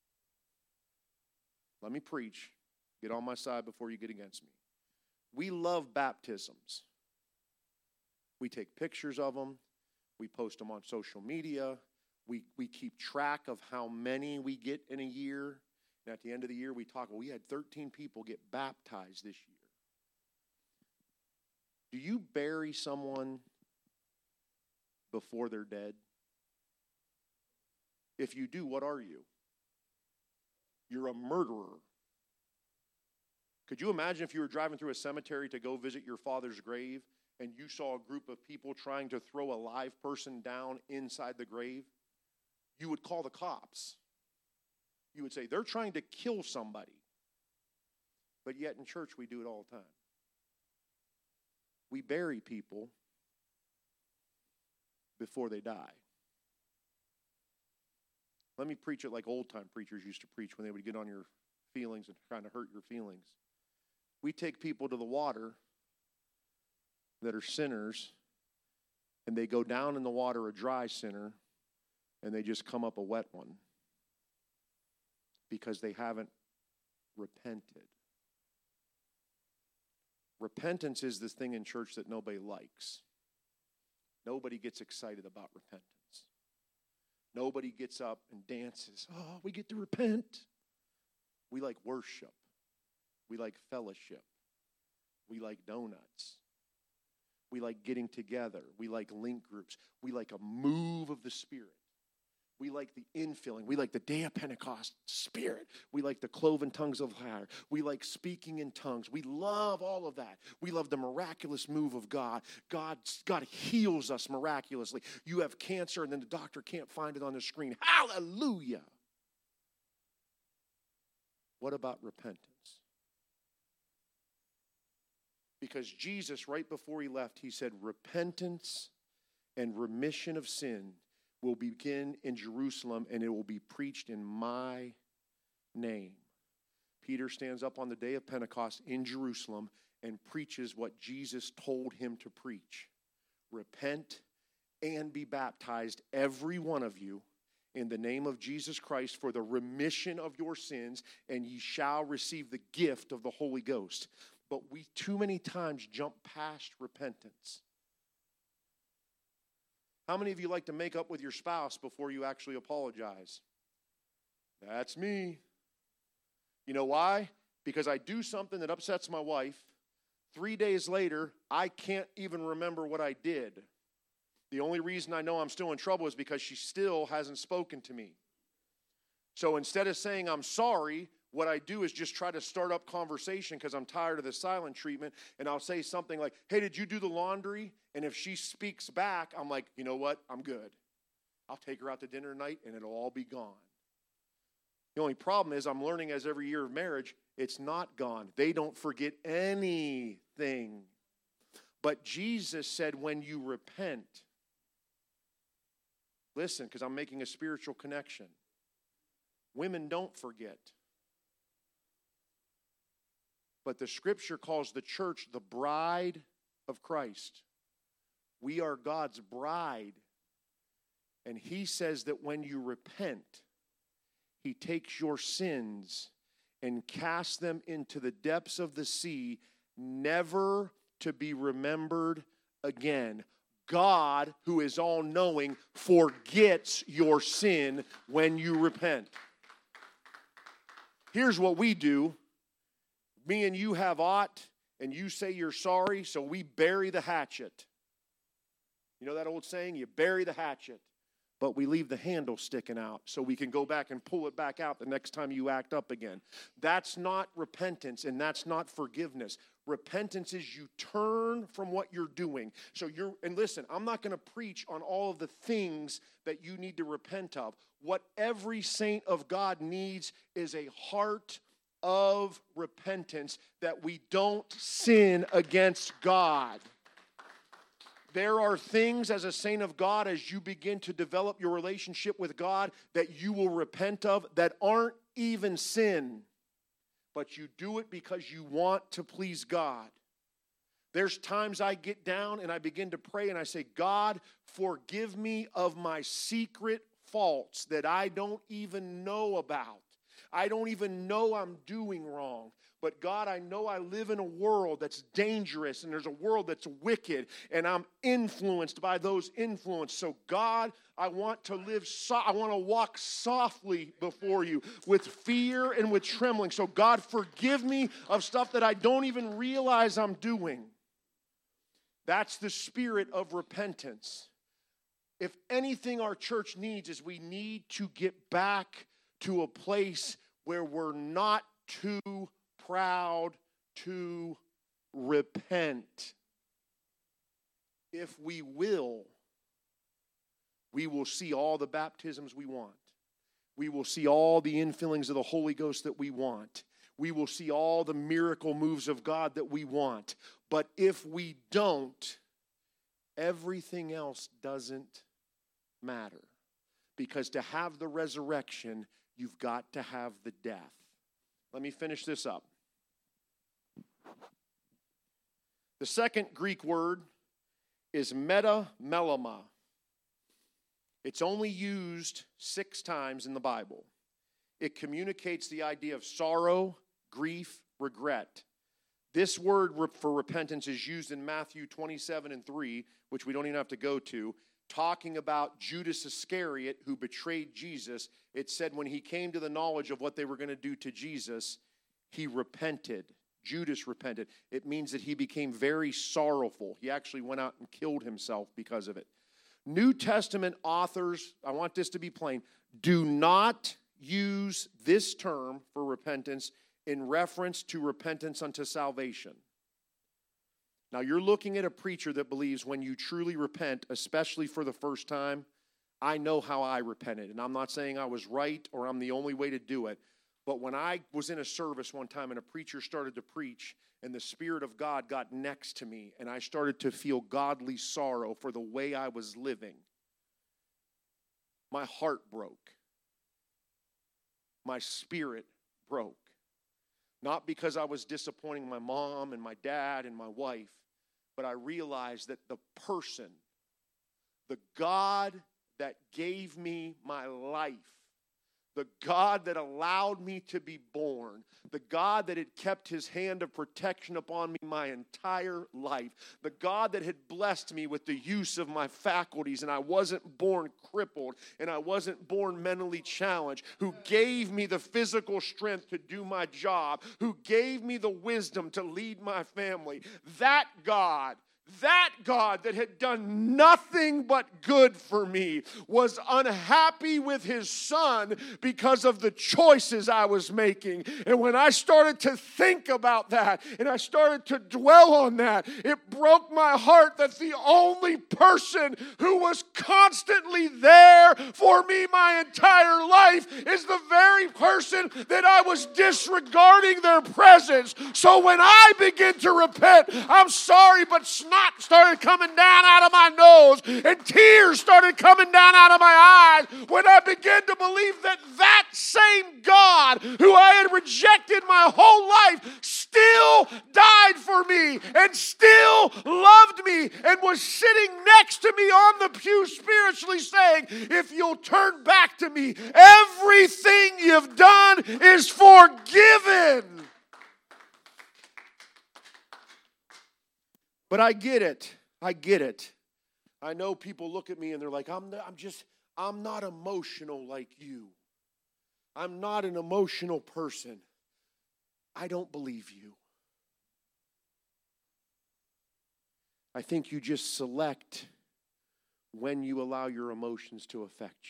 Let me preach. Get on my side before you get against me. We love baptisms. We take pictures of them. We post them on social media. We keep track of how many we get in a year. And at the end of the year, we talk, well, we had 13 people get baptized this year. Do you bury someone before they're dead? If you do, what are you? You're a murderer. Could you imagine if you were driving through a cemetery to go visit your father's grave and you saw a group of people trying to throw a live person down inside the grave? You would call the cops. You would say, they're trying to kill somebody. But yet in church, we do it all the time. We bury people before they die. Let me preach it like old-time preachers used to preach when they would get on your feelings and trying to hurt your feelings. We take people to the water that are sinners, and they go down in the water a dry sinner, and they just come up a wet one because they haven't repented. Repentance is this thing in church that nobody likes. Nobody gets excited about repentance. Nobody gets up and dances. Oh, we get to repent. We like worship. We like fellowship. We like donuts. We like getting together. We like link groups. We like a move of the Spirit. We like the infilling. We like the day of Pentecost Spirit. We like the cloven tongues of fire. We like speaking in tongues. We love all of that. We love the miraculous move of God. God heals us miraculously. You have cancer and then the doctor can't find it on the screen. Hallelujah. What about repentance? Because Jesus, right before he left, he said, repentance and remission of sin will begin in Jerusalem, and it will be preached in my name. Peter stands up on the day of Pentecost in Jerusalem and preaches what Jesus told him to preach. Repent and be baptized, every one of you, in the name of Jesus Christ for the remission of your sins, and ye shall receive the gift of the Holy Ghost. But we too many times jump past repentance. How many of you like to make up with your spouse before you actually apologize? That's me. You know why? Because I do something that upsets my wife. 3 days later, I can't even remember what I did. The only reason I know I'm still in trouble is because she still hasn't spoken to me. So instead of saying I'm sorry, what I do is just try to start up conversation because I'm tired of the silent treatment, and I'll say something like, hey, did you do the laundry? And if she speaks back, I'm like, you know what? I'm good. I'll take her out to dinner tonight, and it'll all be gone. The only problem is I'm learning as every year of marriage, it's not gone. They don't forget anything. But Jesus said when you repent, listen, because I'm making a spiritual connection. Women don't forget. But the scripture calls the church the bride of Christ. We are God's bride. And he says that when you repent, he takes your sins and casts them into the depths of the sea, never to be remembered again. God, who is all-knowing, forgets your sin when you repent. Here's what we do. Me and you have aught, and you say you're sorry, so we bury the hatchet. You know that old saying? You bury the hatchet, but we leave the handle sticking out so we can go back and pull it back out the next time you act up again. That's not repentance, and that's not forgiveness. Repentance is you turn from what you're doing. And listen, I'm not going to preach on all of the things that you need to repent of. What every saint of God needs is a heart of repentance, that we don't sin against God. There are things as a saint of God, as you begin to develop your relationship with God, that you will repent of that aren't even sin. But you do it because you want to please God. There's times I get down and I begin to pray and I say, God, forgive me of my secret faults that I don't even know about. I don't even know I'm doing wrong. But God, I know I live in a world that's dangerous, and there's a world that's wicked, and I'm influenced by those influences. So God, I want to I want to walk softly before you with fear and with trembling. So God, forgive me of stuff that I don't even realize I'm doing. That's the spirit of repentance. If anything our church needs is we need to get back to a place where we're not too proud to repent. If we will see all the baptisms we want. We will see all the infillings of the Holy Ghost that we want. We will see all the miracle moves of God that we want. But if we don't, everything else doesn't matter. Because to have the resurrection, you've got to have the death. Let me finish this up. The second Greek word is metameloma. It's only used 6 times in the Bible. It communicates the idea of sorrow, grief, regret. This word for repentance is used in Matthew 27:3, which we don't even have to go to, talking about Judas Iscariot who betrayed Jesus. It said when he came to the knowledge of what they were going to do to Jesus, he repented. Judas repented. It means that he became very sorrowful. He actually went out and killed himself because of it. New Testament authors, I want this to be plain, do not use this term for repentance in reference to repentance unto salvation. Now, you're looking at a preacher that believes when you truly repent, especially for the first time, I know how I repented. And I'm not saying I was right or I'm the only way to do it. But when I was in a service one time and a preacher started to preach and the Spirit of God got next to me and I started to feel godly sorrow for the way I was living, my heart broke. My spirit broke. Not because I was disappointing my mom and my dad and my wife, but I realized that the person, the God that gave me my life, the God that allowed me to be born, the God that had kept his hand of protection upon me my entire life, the God that had blessed me with the use of my faculties and I wasn't born crippled and I wasn't born mentally challenged, who gave me the physical strength to do my job, who gave me the wisdom to lead my family, that God that had done nothing but good for me was unhappy with his son because of the choices I was making. And when I started to think about that and I started to dwell on that, it broke my heart that the only person who was constantly there for me my entire life is the very person that I was disregarding their presence. So when I begin to repent, I'm sorry, but snot started coming down out of my nose and tears started coming down out of my eyes when I began to believe that that same God who I had rejected my whole life still died for me and still loved me and was sitting next to me on the pew spiritually saying, if you'll turn back to me, everything you've done is forgiven. But I get it. I know people look at me and they're like, I'm not emotional like you. I'm not an emotional person. I don't believe you. I think you just select when you allow your emotions to affect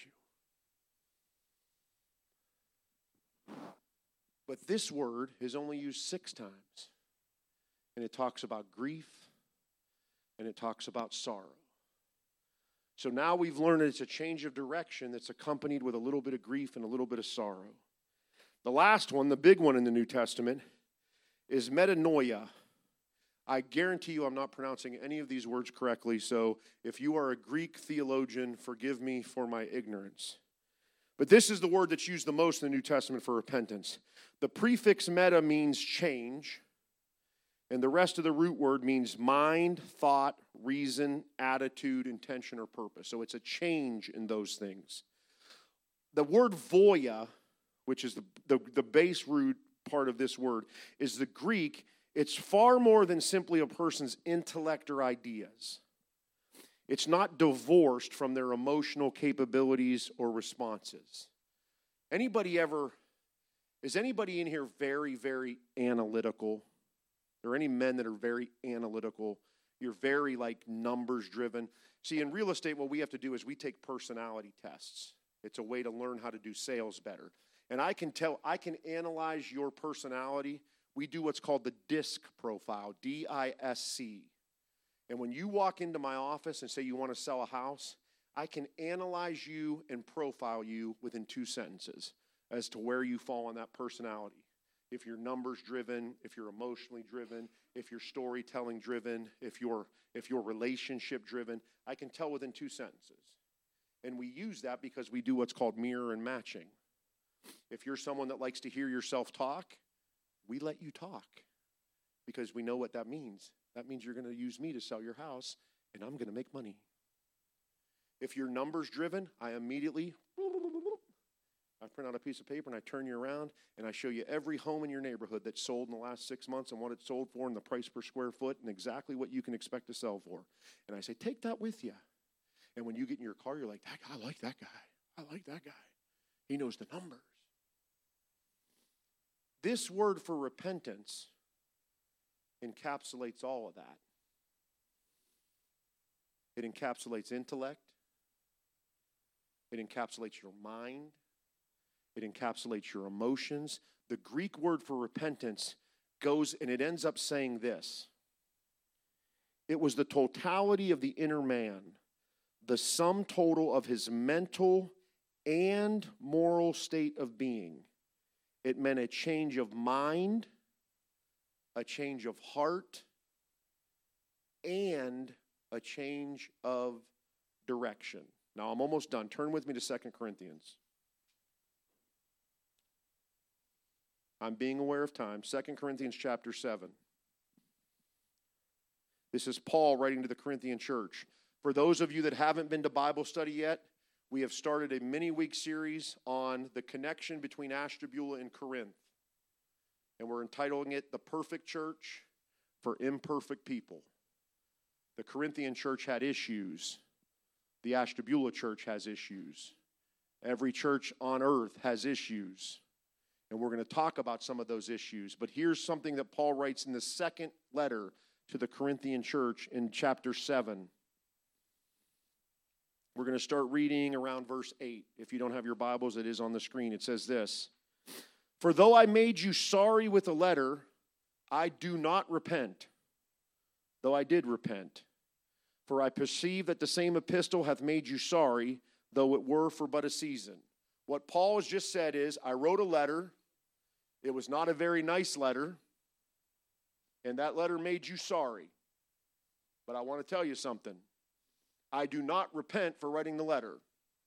you. But this word is only used 6 times. And it talks about grief. And it talks about sorrow. So now we've learned that it's a change of direction that's accompanied with a little bit of grief and a little bit of sorrow. The last one, the big one in the New Testament, is metanoia. I guarantee you I'm not pronouncing any of these words correctly, so if you are a Greek theologian, forgive me for my ignorance. But this is the word that's used the most in the New Testament for repentance. The prefix meta means change. And the rest of the root word means mind, thought, reason, attitude, intention, or purpose. So it's a change in those things. The word voia, which is the base root part of this word, is the Greek. It's far more than simply a person's intellect or ideas. It's not divorced from their emotional capabilities or responses. Is anybody in here very, very analytical? Are there any men that are very analytical? You're very numbers driven. See, in real estate, what we have to do is we take personality tests. It's a way to learn how to do sales better. And I can analyze your personality we do what's called the DISC profile, D-I-S-C. And when you walk into my office and say you want to sell a house, I can analyze you and profile you within 2 sentences as to where you fall on that personality. If you're numbers driven, if you're emotionally driven, if you're storytelling driven, if you're relationship driven, I can tell within 2 sentences. And we use that because we do what's called mirror and matching. If you're someone that likes to hear yourself talk, we let you talk because we know what that means. That means you're going to use me to sell your house, and I'm going to make money. If you're numbers driven, I immediately, I print out a piece of paper and I turn you around and I show you every home in your neighborhood that's sold in the last 6 months and what it sold for and the price per square foot and exactly what you can expect to sell for. And I say, take that with you. And when you get in your car, you're like, I like that guy. I like that guy. He knows the numbers. This word for repentance encapsulates all of that. It encapsulates intellect. It encapsulates your mind. It encapsulates your emotions. The Greek word for repentance goes, and it ends up saying this. It was the totality of the inner man, the sum total of his mental and moral state of being. It meant a change of mind, a change of heart, and a change of direction. Now, I'm almost done. Turn with me to 2 Corinthians. I'm being aware of time. 2 Corinthians chapter 7. This is Paul writing to the Corinthian church. For those of you that haven't been to Bible study yet, we have started a mini-week series on the connection between Ashtabula and Corinth. And we're entitling it The Perfect Church for Imperfect People. The Corinthian church had issues. The Ashtabula church has issues. Every church on earth has issues. And we're going to talk about some of those issues. But here's something that Paul writes in the second letter to the Corinthian church in chapter 7. We're going to start reading around verse 8. If you don't have your Bibles, it is on the screen. It says this. For though I made you sorry with a letter, I do not repent, though I did repent. For I perceive that the same epistle hath made you sorry, though it were for but a season. What Paul has just said is, I wrote a letter. It was not a very nice letter. And that letter made you sorry. But I want to tell you something. I do not repent for writing the letter.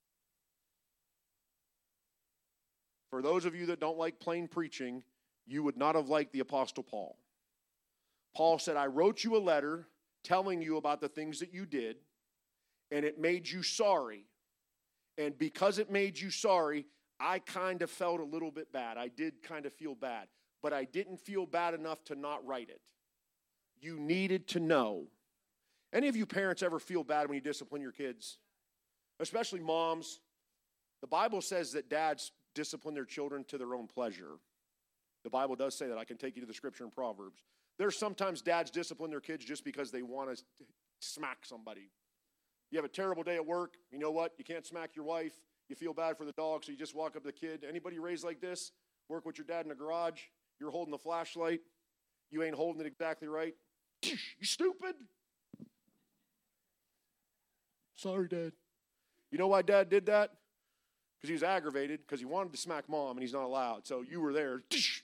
For those of you that don't like plain preaching, you would not have liked the Apostle Paul. Paul said, I wrote you a letter telling you about the things that you did, and it made you sorry. And because it made you sorry, I kind of felt a little bit bad. I did kind of feel bad. But I didn't feel bad enough to not write it. You needed to know. Any of you parents ever feel bad when you discipline your kids? Especially moms. The Bible says that dads discipline their children to their own pleasure. The Bible does say that. I can take you to the scripture in Proverbs. There's sometimes dads discipline their kids just because they want to smack somebody. You have a terrible day at work. You know what? You can't smack your wife. You feel bad for the dog, so you just walk up to the kid. Anybody raised like this? Work with your dad in the garage. You're holding the flashlight. You ain't holding it exactly right. You stupid. Sorry, Dad. You know why Dad did that? Because he was aggravated, because he wanted to smack Mom, and he's not allowed. So you were there.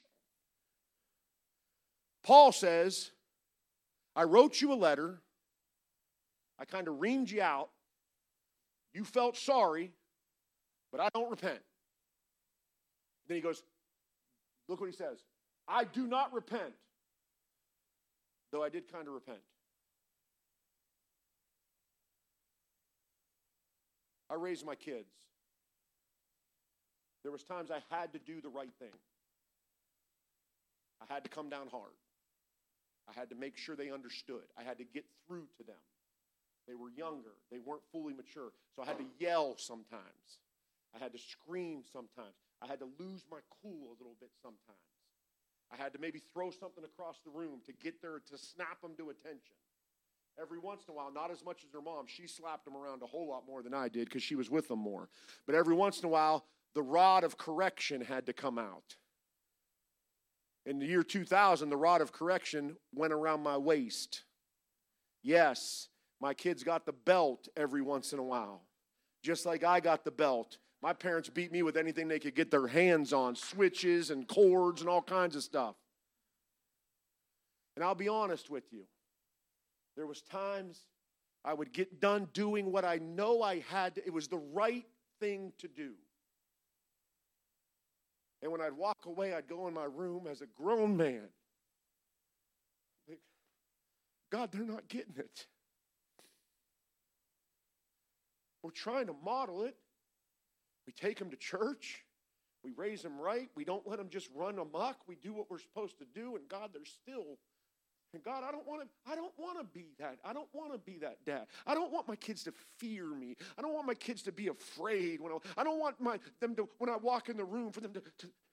Paul says, I wrote you a letter. I kind of reamed you out. You felt sorry, but I don't repent. Then he goes, look what he says. I do not repent, though I did kind of repent. I raised my kids. There was times I had to do the right thing. I had to come down hard. I had to make sure they understood. I had to get through to them. They were younger. They weren't fully mature. So I had to yell sometimes. I had to scream sometimes. I had to lose my cool a little bit sometimes. I had to maybe throw something across the room to get there, to snap them to attention. Every once in a while, not as much as their mom. She slapped them around a whole lot more than I did because she was with them more. But every once in a while, the rod of correction had to come out. In the year 2000, the rod of correction went around my waist. Yes, my kids got the belt every once in a while, just like I got the belt. My parents beat me with anything they could get their hands on, switches and cords and all kinds of stuff. And I'll be honest with you, there was times I would get done doing what I know I had to, it was the right thing to do. And when I'd walk away, I'd go in my room as a grown man. Like, God, they're not getting it. We're trying to model it. We take them to church. We raise them right. We don't let them just run amok. We do what we're supposed to do. And God, they're still. And God, I don't want to be that. I don't want to be that dad. I don't want my kids to fear me. I don't want my kids to be afraid. I don't want them to, when I walk in the room, for them to.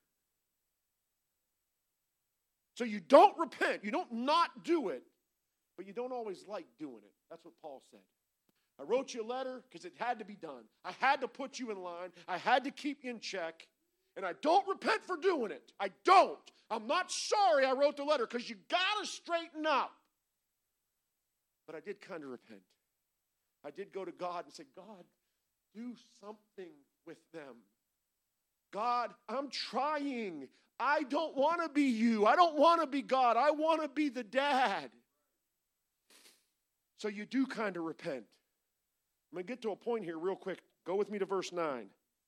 So you don't repent. You don't not do it. But you don't always like doing it. That's what Paul said. I wrote you a letter because it had to be done. I had to put you in line. I had to keep you in check. And I don't repent for doing it. I don't. I'm not sorry I wrote the letter because you got to straighten up. But I did kind of repent. I did go to God and say, God, do something with them. God, I'm trying. I don't want to be you. I don't want to be God. I want to be the dad. So you do kind of repent. I'm going to get to a point here real quick. Go with me to verse 9.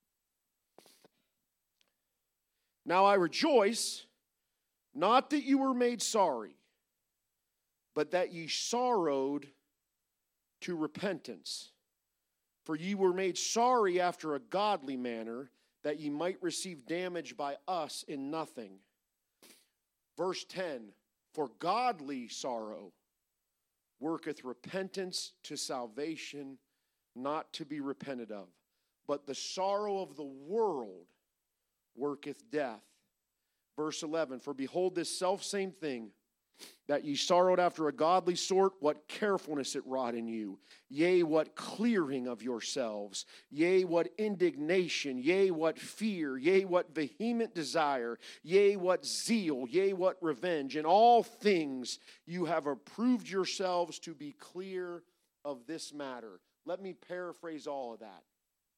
Now I rejoice, not that you were made sorry, but that ye sorrowed to repentance. For ye were made sorry after a godly manner, that ye might receive damage by us in nothing. Verse 10, for godly sorrow worketh repentance to salvation, not to be repented of. But the sorrow of the world worketh death. Verse 11, for behold this selfsame thing, that ye sorrowed after a godly sort, what carefulness it wrought in you. Yea, what clearing of yourselves. Yea, what indignation. Yea, what fear. Yea, what vehement desire. Yea, what zeal. Yea, what revenge. In all things you have approved yourselves to be clear of this matter. Let me paraphrase all of that.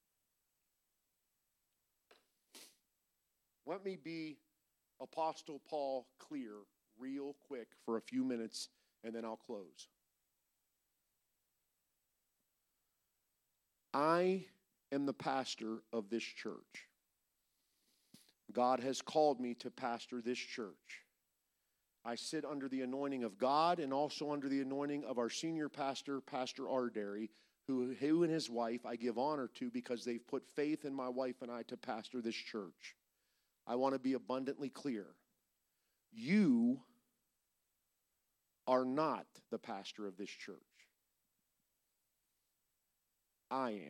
Let me be Apostle Paul clear real quick for a few minutes, and then I'll close. I am the pastor of this church. God has called me to pastor this church. I sit under the anointing of God and also under the anointing of our senior pastor, Pastor Ardary, who and his wife I give honor to because they've put faith in my wife and I to pastor this church. I want to be abundantly clear. You are not the pastor of this church. I am.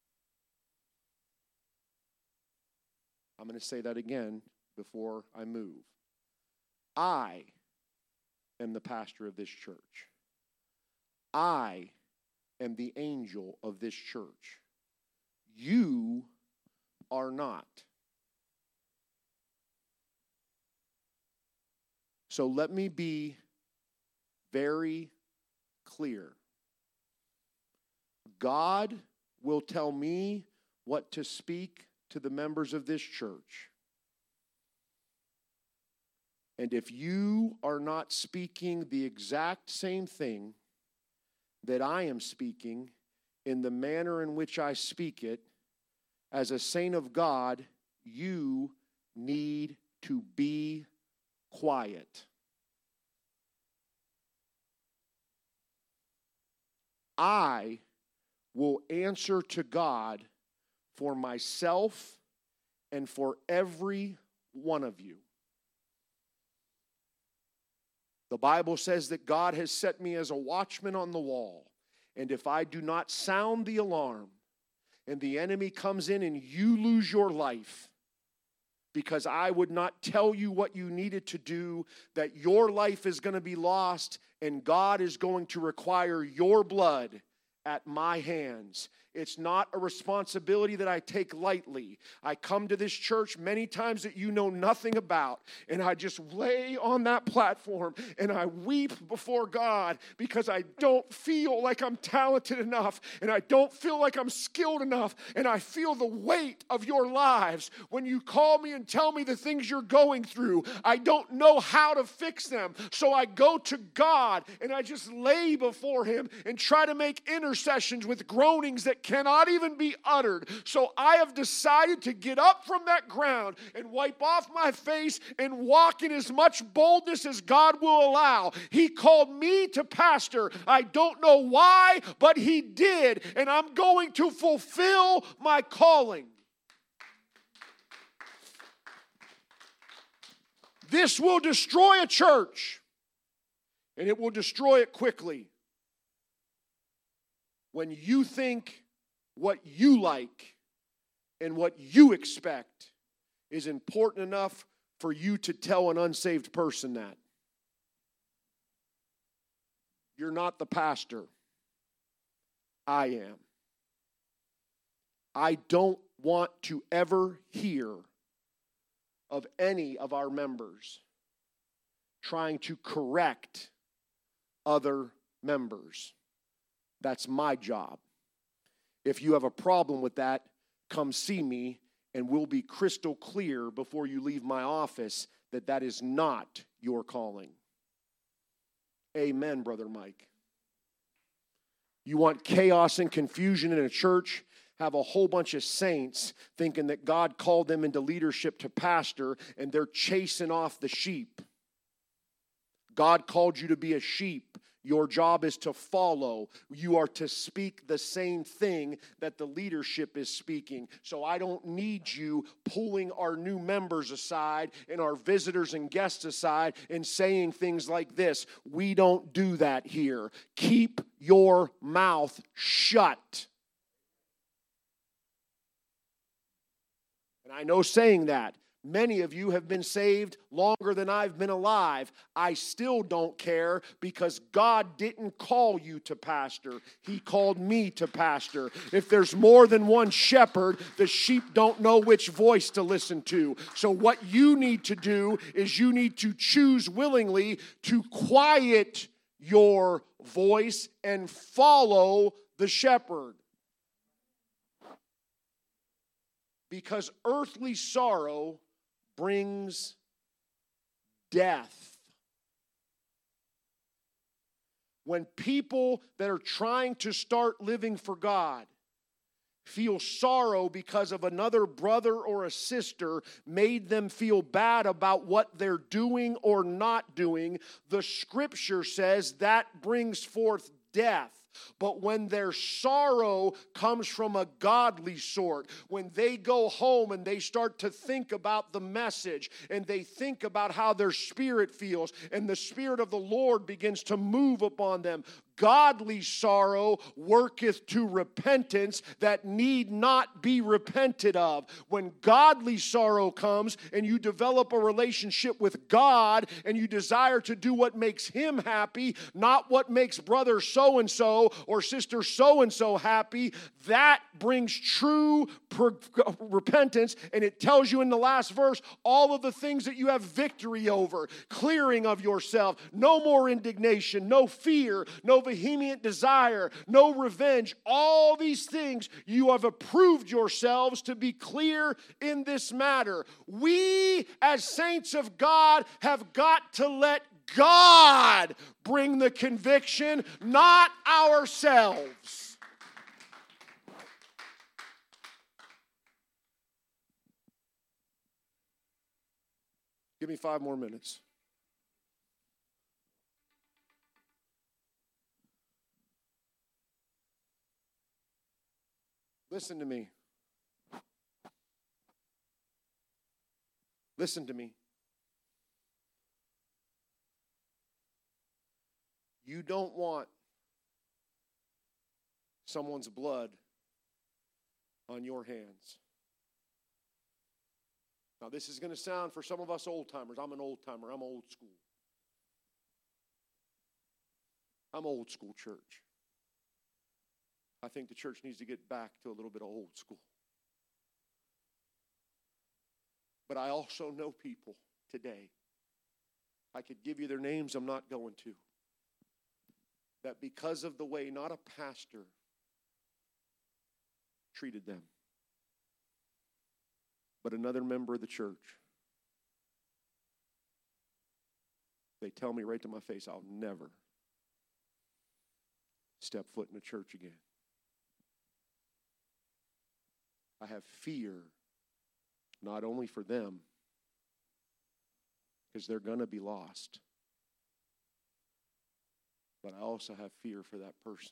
I'm going to say that again before I move. I am the pastor of this church. I am the angel of this church. You are not. So let me be very clear. God will tell me what to speak to the members of this church. And if you are not speaking the exact same thing that I am speaking in the manner in which I speak it, as a saint of God, you need to be quiet. I will answer to God for myself and for every one of you. The Bible says that God has set me as a watchman on the wall. And if I do not sound the alarm and the enemy comes in and you lose your life because I would not tell you what you needed to do, that your life is going to be lost and God is going to require your blood at my hands. It's not a responsibility that I take lightly. I come to this church many times that you know nothing about, and I just lay on that platform and I weep before God because I don't feel like I'm talented enough, and I don't feel like I'm skilled enough, and I feel the weight of your lives. When you call me and tell me the things you're going through, I don't know how to fix them, so I go to God and I just lay before Him and try to make intercessions with groanings that cannot even be uttered. So I have decided to get up from that ground and wipe off my face and walk in as much boldness as God will allow. He called me to pastor. I don't know why, but He did, and I'm going to fulfill my calling. This will destroy a church, and it will destroy it quickly. When you think what you like and what you expect is important enough for you to tell an unsaved person that. You're not the pastor. I am. I don't want to ever hear of any of our members trying to correct other members. That's my job. If you have a problem with that, come see me, and we'll be crystal clear before you leave my office that that is not your calling. Amen, Brother Mike. You want chaos and confusion in a church? Have a whole bunch of saints thinking that God called them into leadership to pastor, and they're chasing off the sheep. God called you to be a sheep. Your job is to follow. You are to speak the same thing that the leadership is speaking. So I don't need you pulling our new members aside and our visitors and guests aside and saying things like this. We don't do that here. Keep your mouth shut. And I know saying that, many of you have been saved longer than I've been alive. I still don't care because God didn't call you to pastor. He called me to pastor. If there's more than one shepherd, the sheep don't know which voice to listen to. So what you need to do is you need to choose willingly to quiet your voice and follow the shepherd. Because earthly sorrow brings death. When people that are trying to start living for God feel sorrow because of another brother or a sister made them feel bad about what they're doing or not doing, the scripture says that brings forth death. But when their sorrow comes from a godly sort, when they go home and they start to think about the message and they think about how their spirit feels and the Spirit of the Lord begins to move upon them, godly sorrow worketh to repentance that need not be repented of. When godly sorrow comes and you develop a relationship with God and you desire to do what makes Him happy, not what makes brother so-and-so or sister so-and-so happy, that brings true repentance. And it tells you in the last verse all of the things that you have victory over. Clearing of yourself, no more indignation, no fear, no vehement desire, no revenge. All these things you have approved yourselves to be clear in this matter. We as saints of God have got to let God bring the conviction, not ourselves. Give me 5 more minutes. Listen to me. Listen to me. You don't want someone's blood on your hands. Now, this is going to sound for some of us old-timers. I'm an old-timer. I'm old school. I'm old school church. I think the church needs to get back to a little bit of old school. But I also know people today, I could give you their names, I'm not going to, that because of the way not a pastor treated them, but another member of the church, they tell me right to my face, I'll never step foot in a church again. I have fear, not only for them, because they're going to be lost, but I also have fear for that person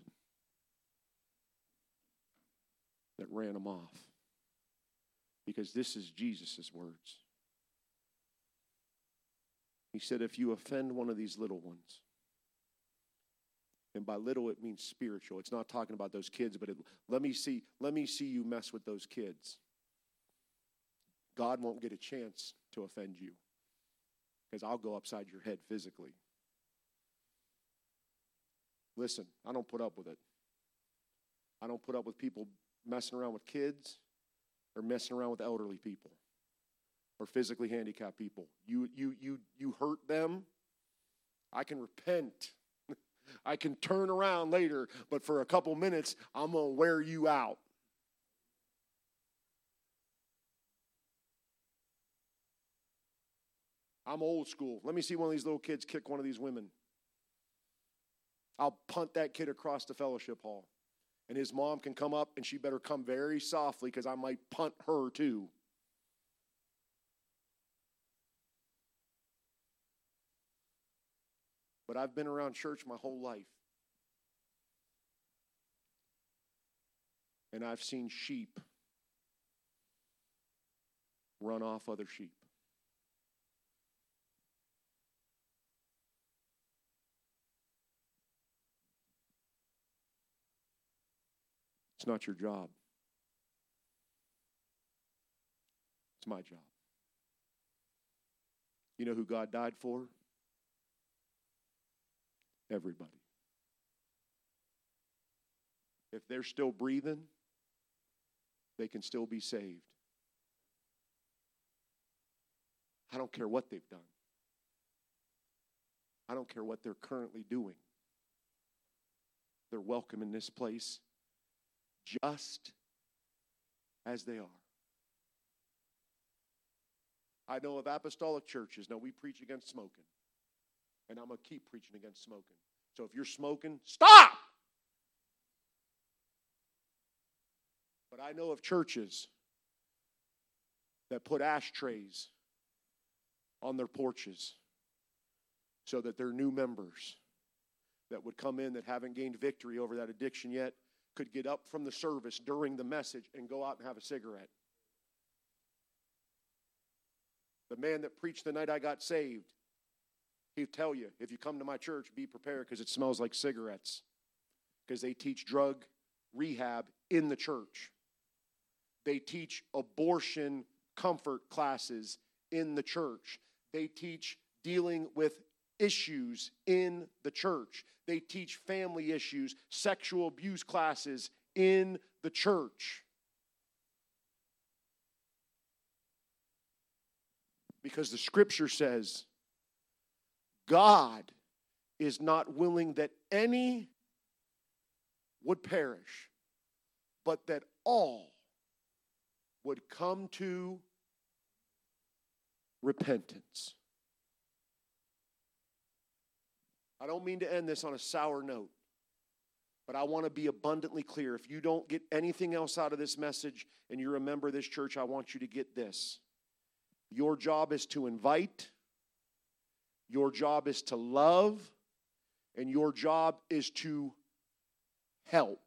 that ran them off. Because this is Jesus' words. He said, if you offend one of these little ones, and by little it means spiritual. It's not talking about those kids, but let me see you mess with those kids. God won't get a chance to offend you, because I'll go upside your head physically. Listen, I don't put up with it. I don't put up with people messing around with kids or messing around with elderly people or physically handicapped people. You hurt them, I can repent. I can turn around later, but for a couple minutes, I'm going to wear you out. I'm old school. Let me see one of these little kids kick one of these women. I'll punt that kid across the fellowship hall. And his mom can come up, and she better come very softly, because I might punt her too. But I've been around church my whole life. And I've seen sheep run off other sheep. It's not your job. It's my job. You know who God died for? Everybody. If they're still breathing, they can still be saved. I don't care what they've done. I don't care what they're currently doing. They're welcome in this place just as they are. I know of apostolic churches. Now, we preach against smoking. And I'm going to keep preaching against smoking. So if you're smoking, stop! But I know of churches that put ashtrays on their porches so that their new members that would come in that haven't gained victory over that addiction yet could get up from the service during the message and go out and have a cigarette. The man that preached the night I got saved, he'd tell you, if you come to my church, be prepared, because it smells like cigarettes. Because they teach drug rehab in the church. They teach abortion comfort classes in the church. They teach dealing with issues in the church. They teach family issues, sexual abuse classes in the church. Because the scripture says, God is not willing that any would perish, but that all would come to repentance. I don't mean to end this on a sour note, but I want to be abundantly clear. If you don't get anything else out of this message and you're a member of this church, I want you to get this. Your job is to invite. Your job is to love. And your job is to help.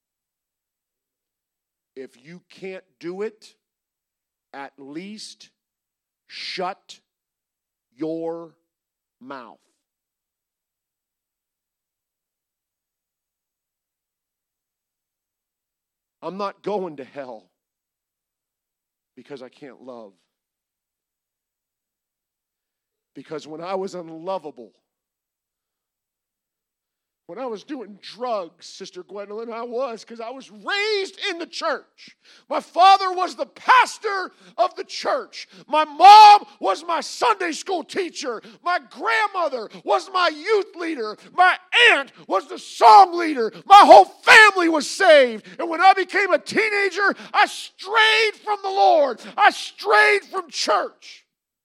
If you can't do it, at least shut your mouth. I'm not going to hell because I can't love. Because when I was unlovable, When I was doing drugs, Sister Gwendolyn, I was, because I was raised in the church. My father was the pastor of the church. My mom was my Sunday school teacher. My grandmother was my youth leader. My aunt was the song leader. My whole family was saved. And when I became a teenager, I strayed from the Lord. I strayed from church.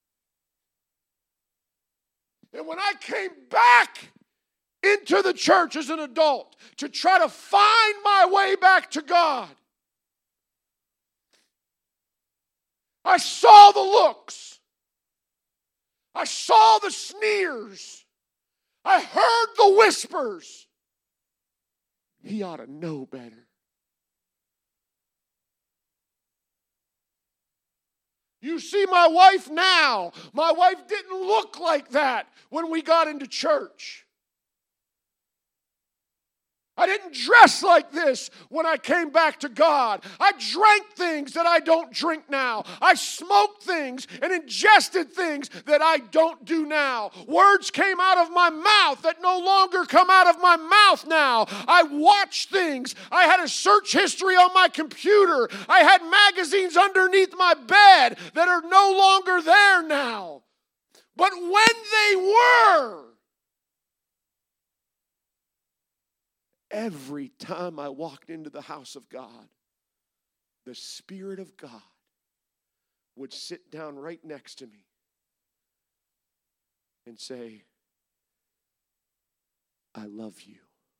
And when I came back into the church as an adult to try to find my way back to God, I saw the looks. I saw the sneers. I heard the whispers. He ought to know better. You see my wife now. My wife didn't look like that when we got into church. I didn't dress like this when I came back to God. I drank things that I don't drink now. I smoked things and ingested things that I don't do now. Words came out of my mouth that no longer come out of my mouth now. I watched things. I had a search history on my computer. I had magazines underneath my bed that are no longer there now. But when they were, every time I walked into the house of God, the Spirit of God would sit down right next to me and say, I love you.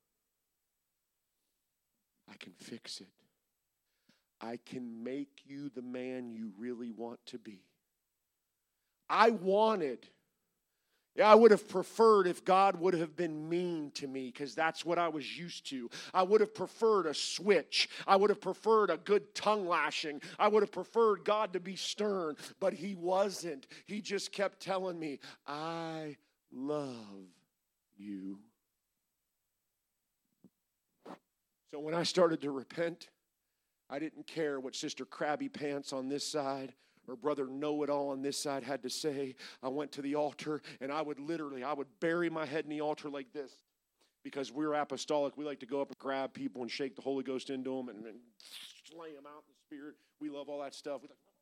I can fix it. I can make you the man you really want to be. I would have preferred if God would have been mean to me, because that's what I was used to. I would have preferred a switch. I would have preferred a good tongue lashing. I would have preferred God to be stern, but He wasn't. He just kept telling me, I love you. So when I started to repent, I didn't care what Sister Krabby Pants on this side or Brother Know-It-All on this side had to say. I went to the altar, and I would bury my head in the altar like this, because we're apostolic. We like to go up and grab people and shake the Holy Ghost into them and slay them out in the Spirit. We love all that stuff.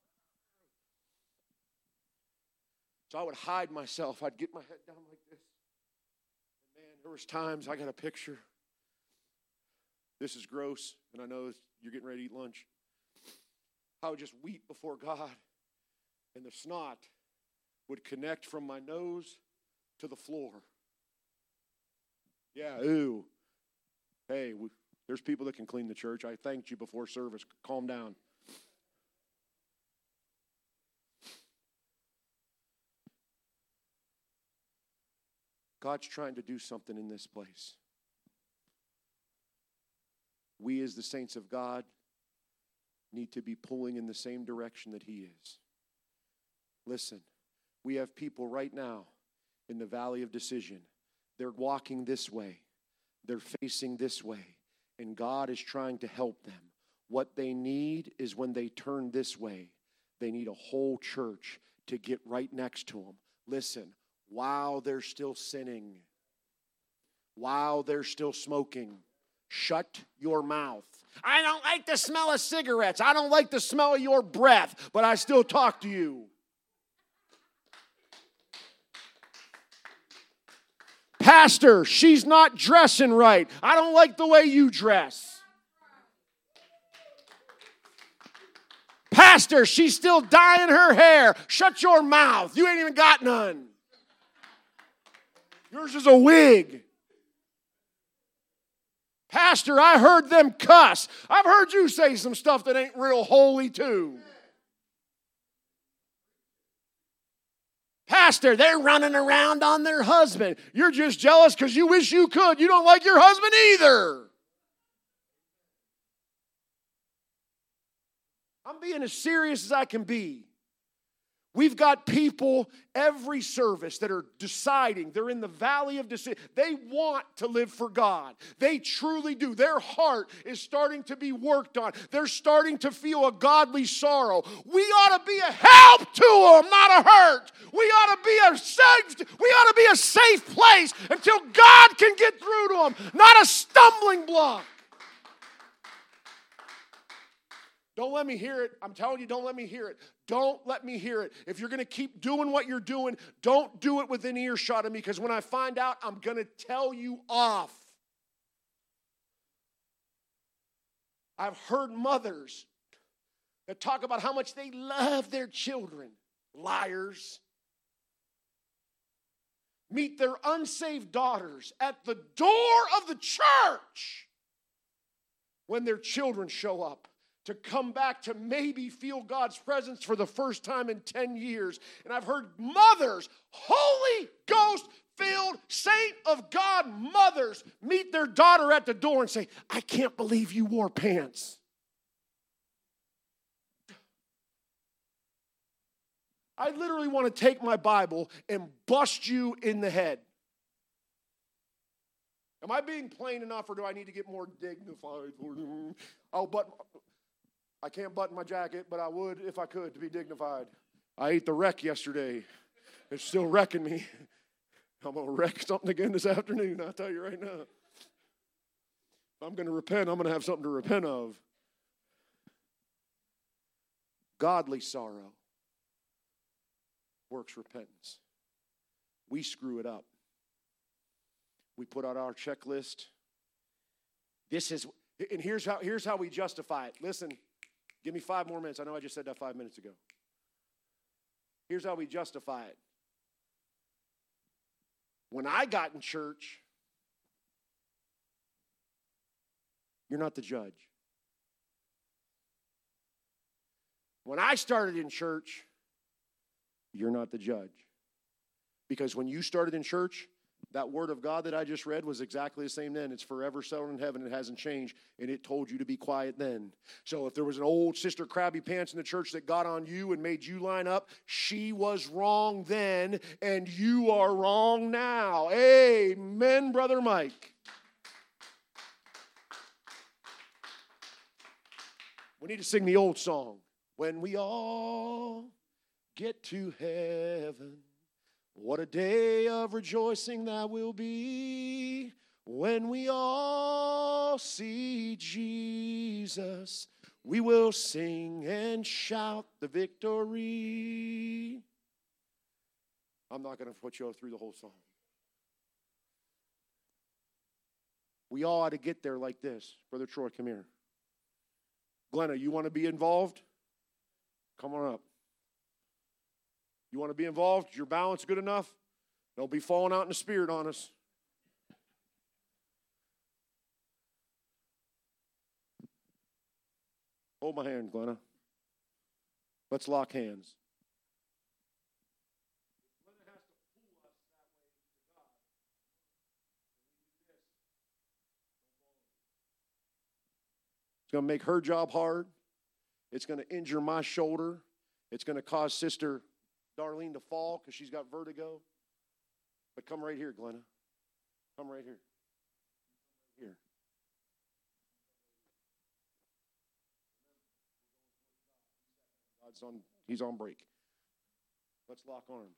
So I would hide myself. I'd get my head down like this. And man, there was times, I got a picture. This is gross, and I know you're getting ready to eat lunch. I would just weep before God, and the snot would connect from my nose to the floor. Yeah, ooh. Hey, there's people that can clean the church. I thanked you before service. Calm down. God's trying to do something in this place. We as the saints of God need to be pulling in the same direction that He is. Listen, we have people right now in the valley of decision. They're walking this way. They're facing this way. And God is trying to help them. What they need is when they turn this way, they need a whole church to get right next to them. Listen, while they're still sinning, while they're still smoking, shut your mouth. I don't like the smell of cigarettes. I don't like the smell of your breath, but I still talk to you. Pastor, she's not dressing right. I don't like the way you dress. Pastor, she's still dyeing her hair. Shut your mouth. You ain't even got none. Yours is a wig. Pastor, I heard them cuss. I've heard you say some stuff that ain't real holy too. Pastor, they're running around on their husband. You're just jealous because you wish you could. You don't like your husband either. I'm being as serious as I can be. We've got people every service that are deciding, they're in the valley of decision. They want to live for God. They truly do. Their heart is starting to be worked on. They're starting to feel a godly sorrow. We ought to be a help to them, not a hurt. We ought to be a safe place until God can get through to them, not a stumbling block. Don't let me hear it. I'm telling you, don't let me hear it. Don't let me hear it. If you're going to keep doing what you're doing, don't do it within earshot of me, because when I find out, I'm going to tell you off. I've heard mothers that talk about how much they love their children. Liars. Meet their unsaved daughters at the door of the church when their children show up, to come back to maybe feel God's presence for the first time in 10 years. And I've heard mothers, Holy Ghost-filled, saint of God mothers, meet their daughter at the door and say, I can't believe you wore pants. I literally want to take my Bible and bust you in the head. Am I being plain enough, or do I need to get more dignified? I can't button my jacket, but I would if I could, to be dignified. I ate the wreck yesterday. It's still wrecking me. I'm going to wreck something again this afternoon, I'll tell you right now. If I'm going to repent, I'm going to have something to repent of. Godly sorrow works repentance. We screw it up. We put out our checklist. And here's how we justify it. Listen. Give me 5 more minutes. I know I just said that 5 minutes ago. Here's how we justify it. When I got in church, you're not the judge. When I started in church, you're not the judge. Because when you started in church, that word of God that I just read was exactly the same then. It's forever settled in heaven. It hasn't changed. And it told you to be quiet then. So if there was an old Sister Krabby Pants in the church that got on you and made you line up, she was wrong then, and you are wrong now. Amen, Brother Mike. We need to sing the old song. When we all get to heaven, what a day of rejoicing that will be when we all see Jesus. We will sing and shout the victory. I'm not going to put you through the whole song. We all ought to get there like this. Brother Troy, come here. Glenna, you want to be involved? Come on up. You want to be involved? Your balance good enough? Don't be falling out in the spirit on us. Hold my hand, Glenna. Let's lock hands. It's going to make her job hard. It's going to injure my shoulder. It's going to cause Sister Darlene to fall because she's got vertigo. But come right here, Glenna. Come right here. Here. He's on break. Let's lock arms.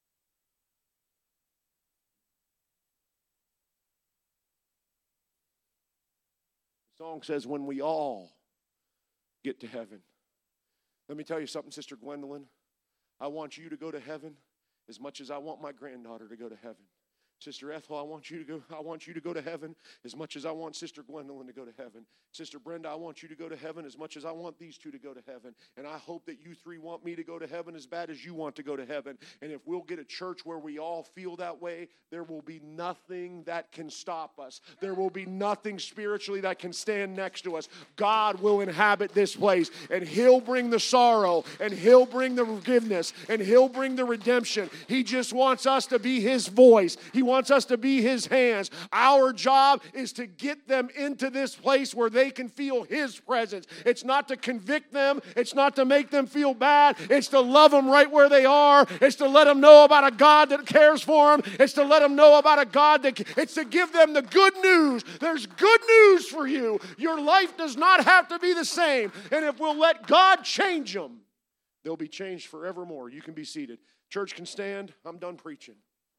The song says, when we all get to heaven. Let me tell you something, Sister Gwendolyn. I want you to go to heaven as much as I want my granddaughter to go to heaven. Sister Ethel, I want you to go to heaven as much as I want Sister Gwendolyn to go to heaven. Sister Brenda, I want you to go to heaven as much as I want these two to go to heaven. And I hope that you three want me to go to heaven as bad as you want to go to heaven. And if we'll get a church where we all feel that way, there will be nothing that can stop us. There will be nothing spiritually that can stand next to us. God will inhabit this place, and He'll bring the sorrow, and He'll bring the forgiveness, and He'll bring the redemption. He just wants us to be His voice. He wants us to be His hands. Our job is to get them into this place where they can feel His presence. It's not to convict them. It's not to make them feel bad. It's to love them right where they are. It's to let them know about a God that cares for them. It's to let them know about a God it's to give them the good news. There's good news for you. Your life does not have to be the same. And if we'll let God change them, they'll be changed forevermore. You can be seated. Church can stand. I'm done preaching.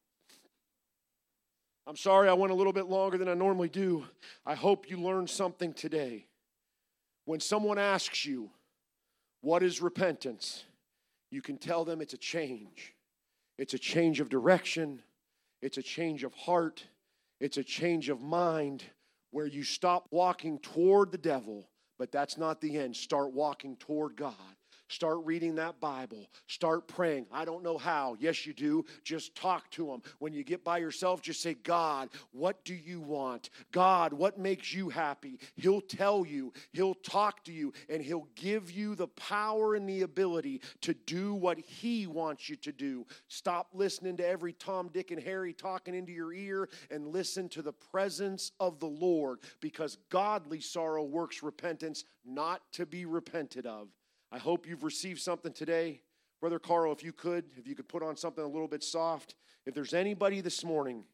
I'm sorry I went a little bit longer than I normally do. I hope you learned something today. When someone asks you, what is repentance? You can tell them it's a change. It's a change of direction. It's a change of heart. It's a change of mind where you stop walking toward the devil, but that's not the end. Start walking toward God. Start reading that Bible. Start praying. I don't know how. Yes, you do. Just talk to Him. When you get by yourself, just say, God, what do you want? God, what makes you happy? He'll tell you. He'll talk to you. And He'll give you the power and the ability to do what He wants you to do. Stop listening to every Tom, Dick, and Harry talking into your ear and listen to the presence of the Lord, because godly sorrow works repentance, not to be repented of. I hope you've received something today. Brother Carl, if you could put on something a little bit soft. If there's anybody this morning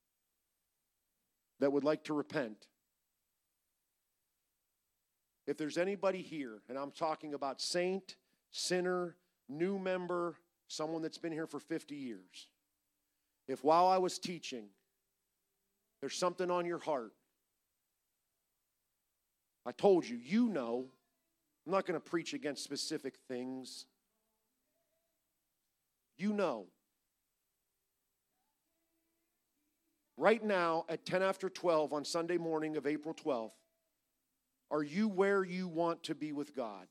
that would like to repent, if there's anybody here, and I'm talking about saint, sinner, new member, someone that's been here for 50 years, if while I was teaching, there's something on your heart, I told you, you know. I'm not going to preach against specific things. You know. Right now at 10 after 12 on Sunday morning of April 12th, are you where you want to be with God?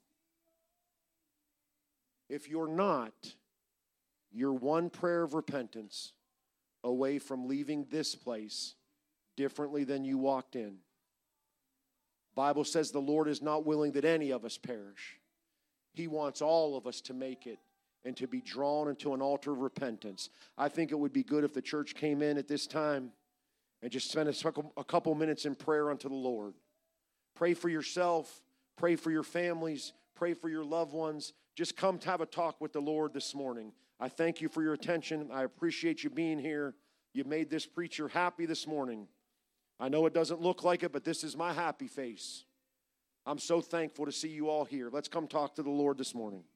If you're not, you're one prayer of repentance away from leaving this place differently than you walked in. Bible says the Lord is not willing that any of us perish. He wants all of us to make it and to be drawn into an altar of repentance. I think it would be good if the church came in at this time and just spent a couple minutes in prayer unto the Lord. Pray for yourself. Pray for your families. Pray for your loved ones. Just come to have a talk with the Lord this morning. I thank you for your attention. I appreciate you being here. You made this preacher happy this morning. I know it doesn't look like it, but this is my happy face. I'm so thankful to see you all here. Let's come talk to the Lord this morning.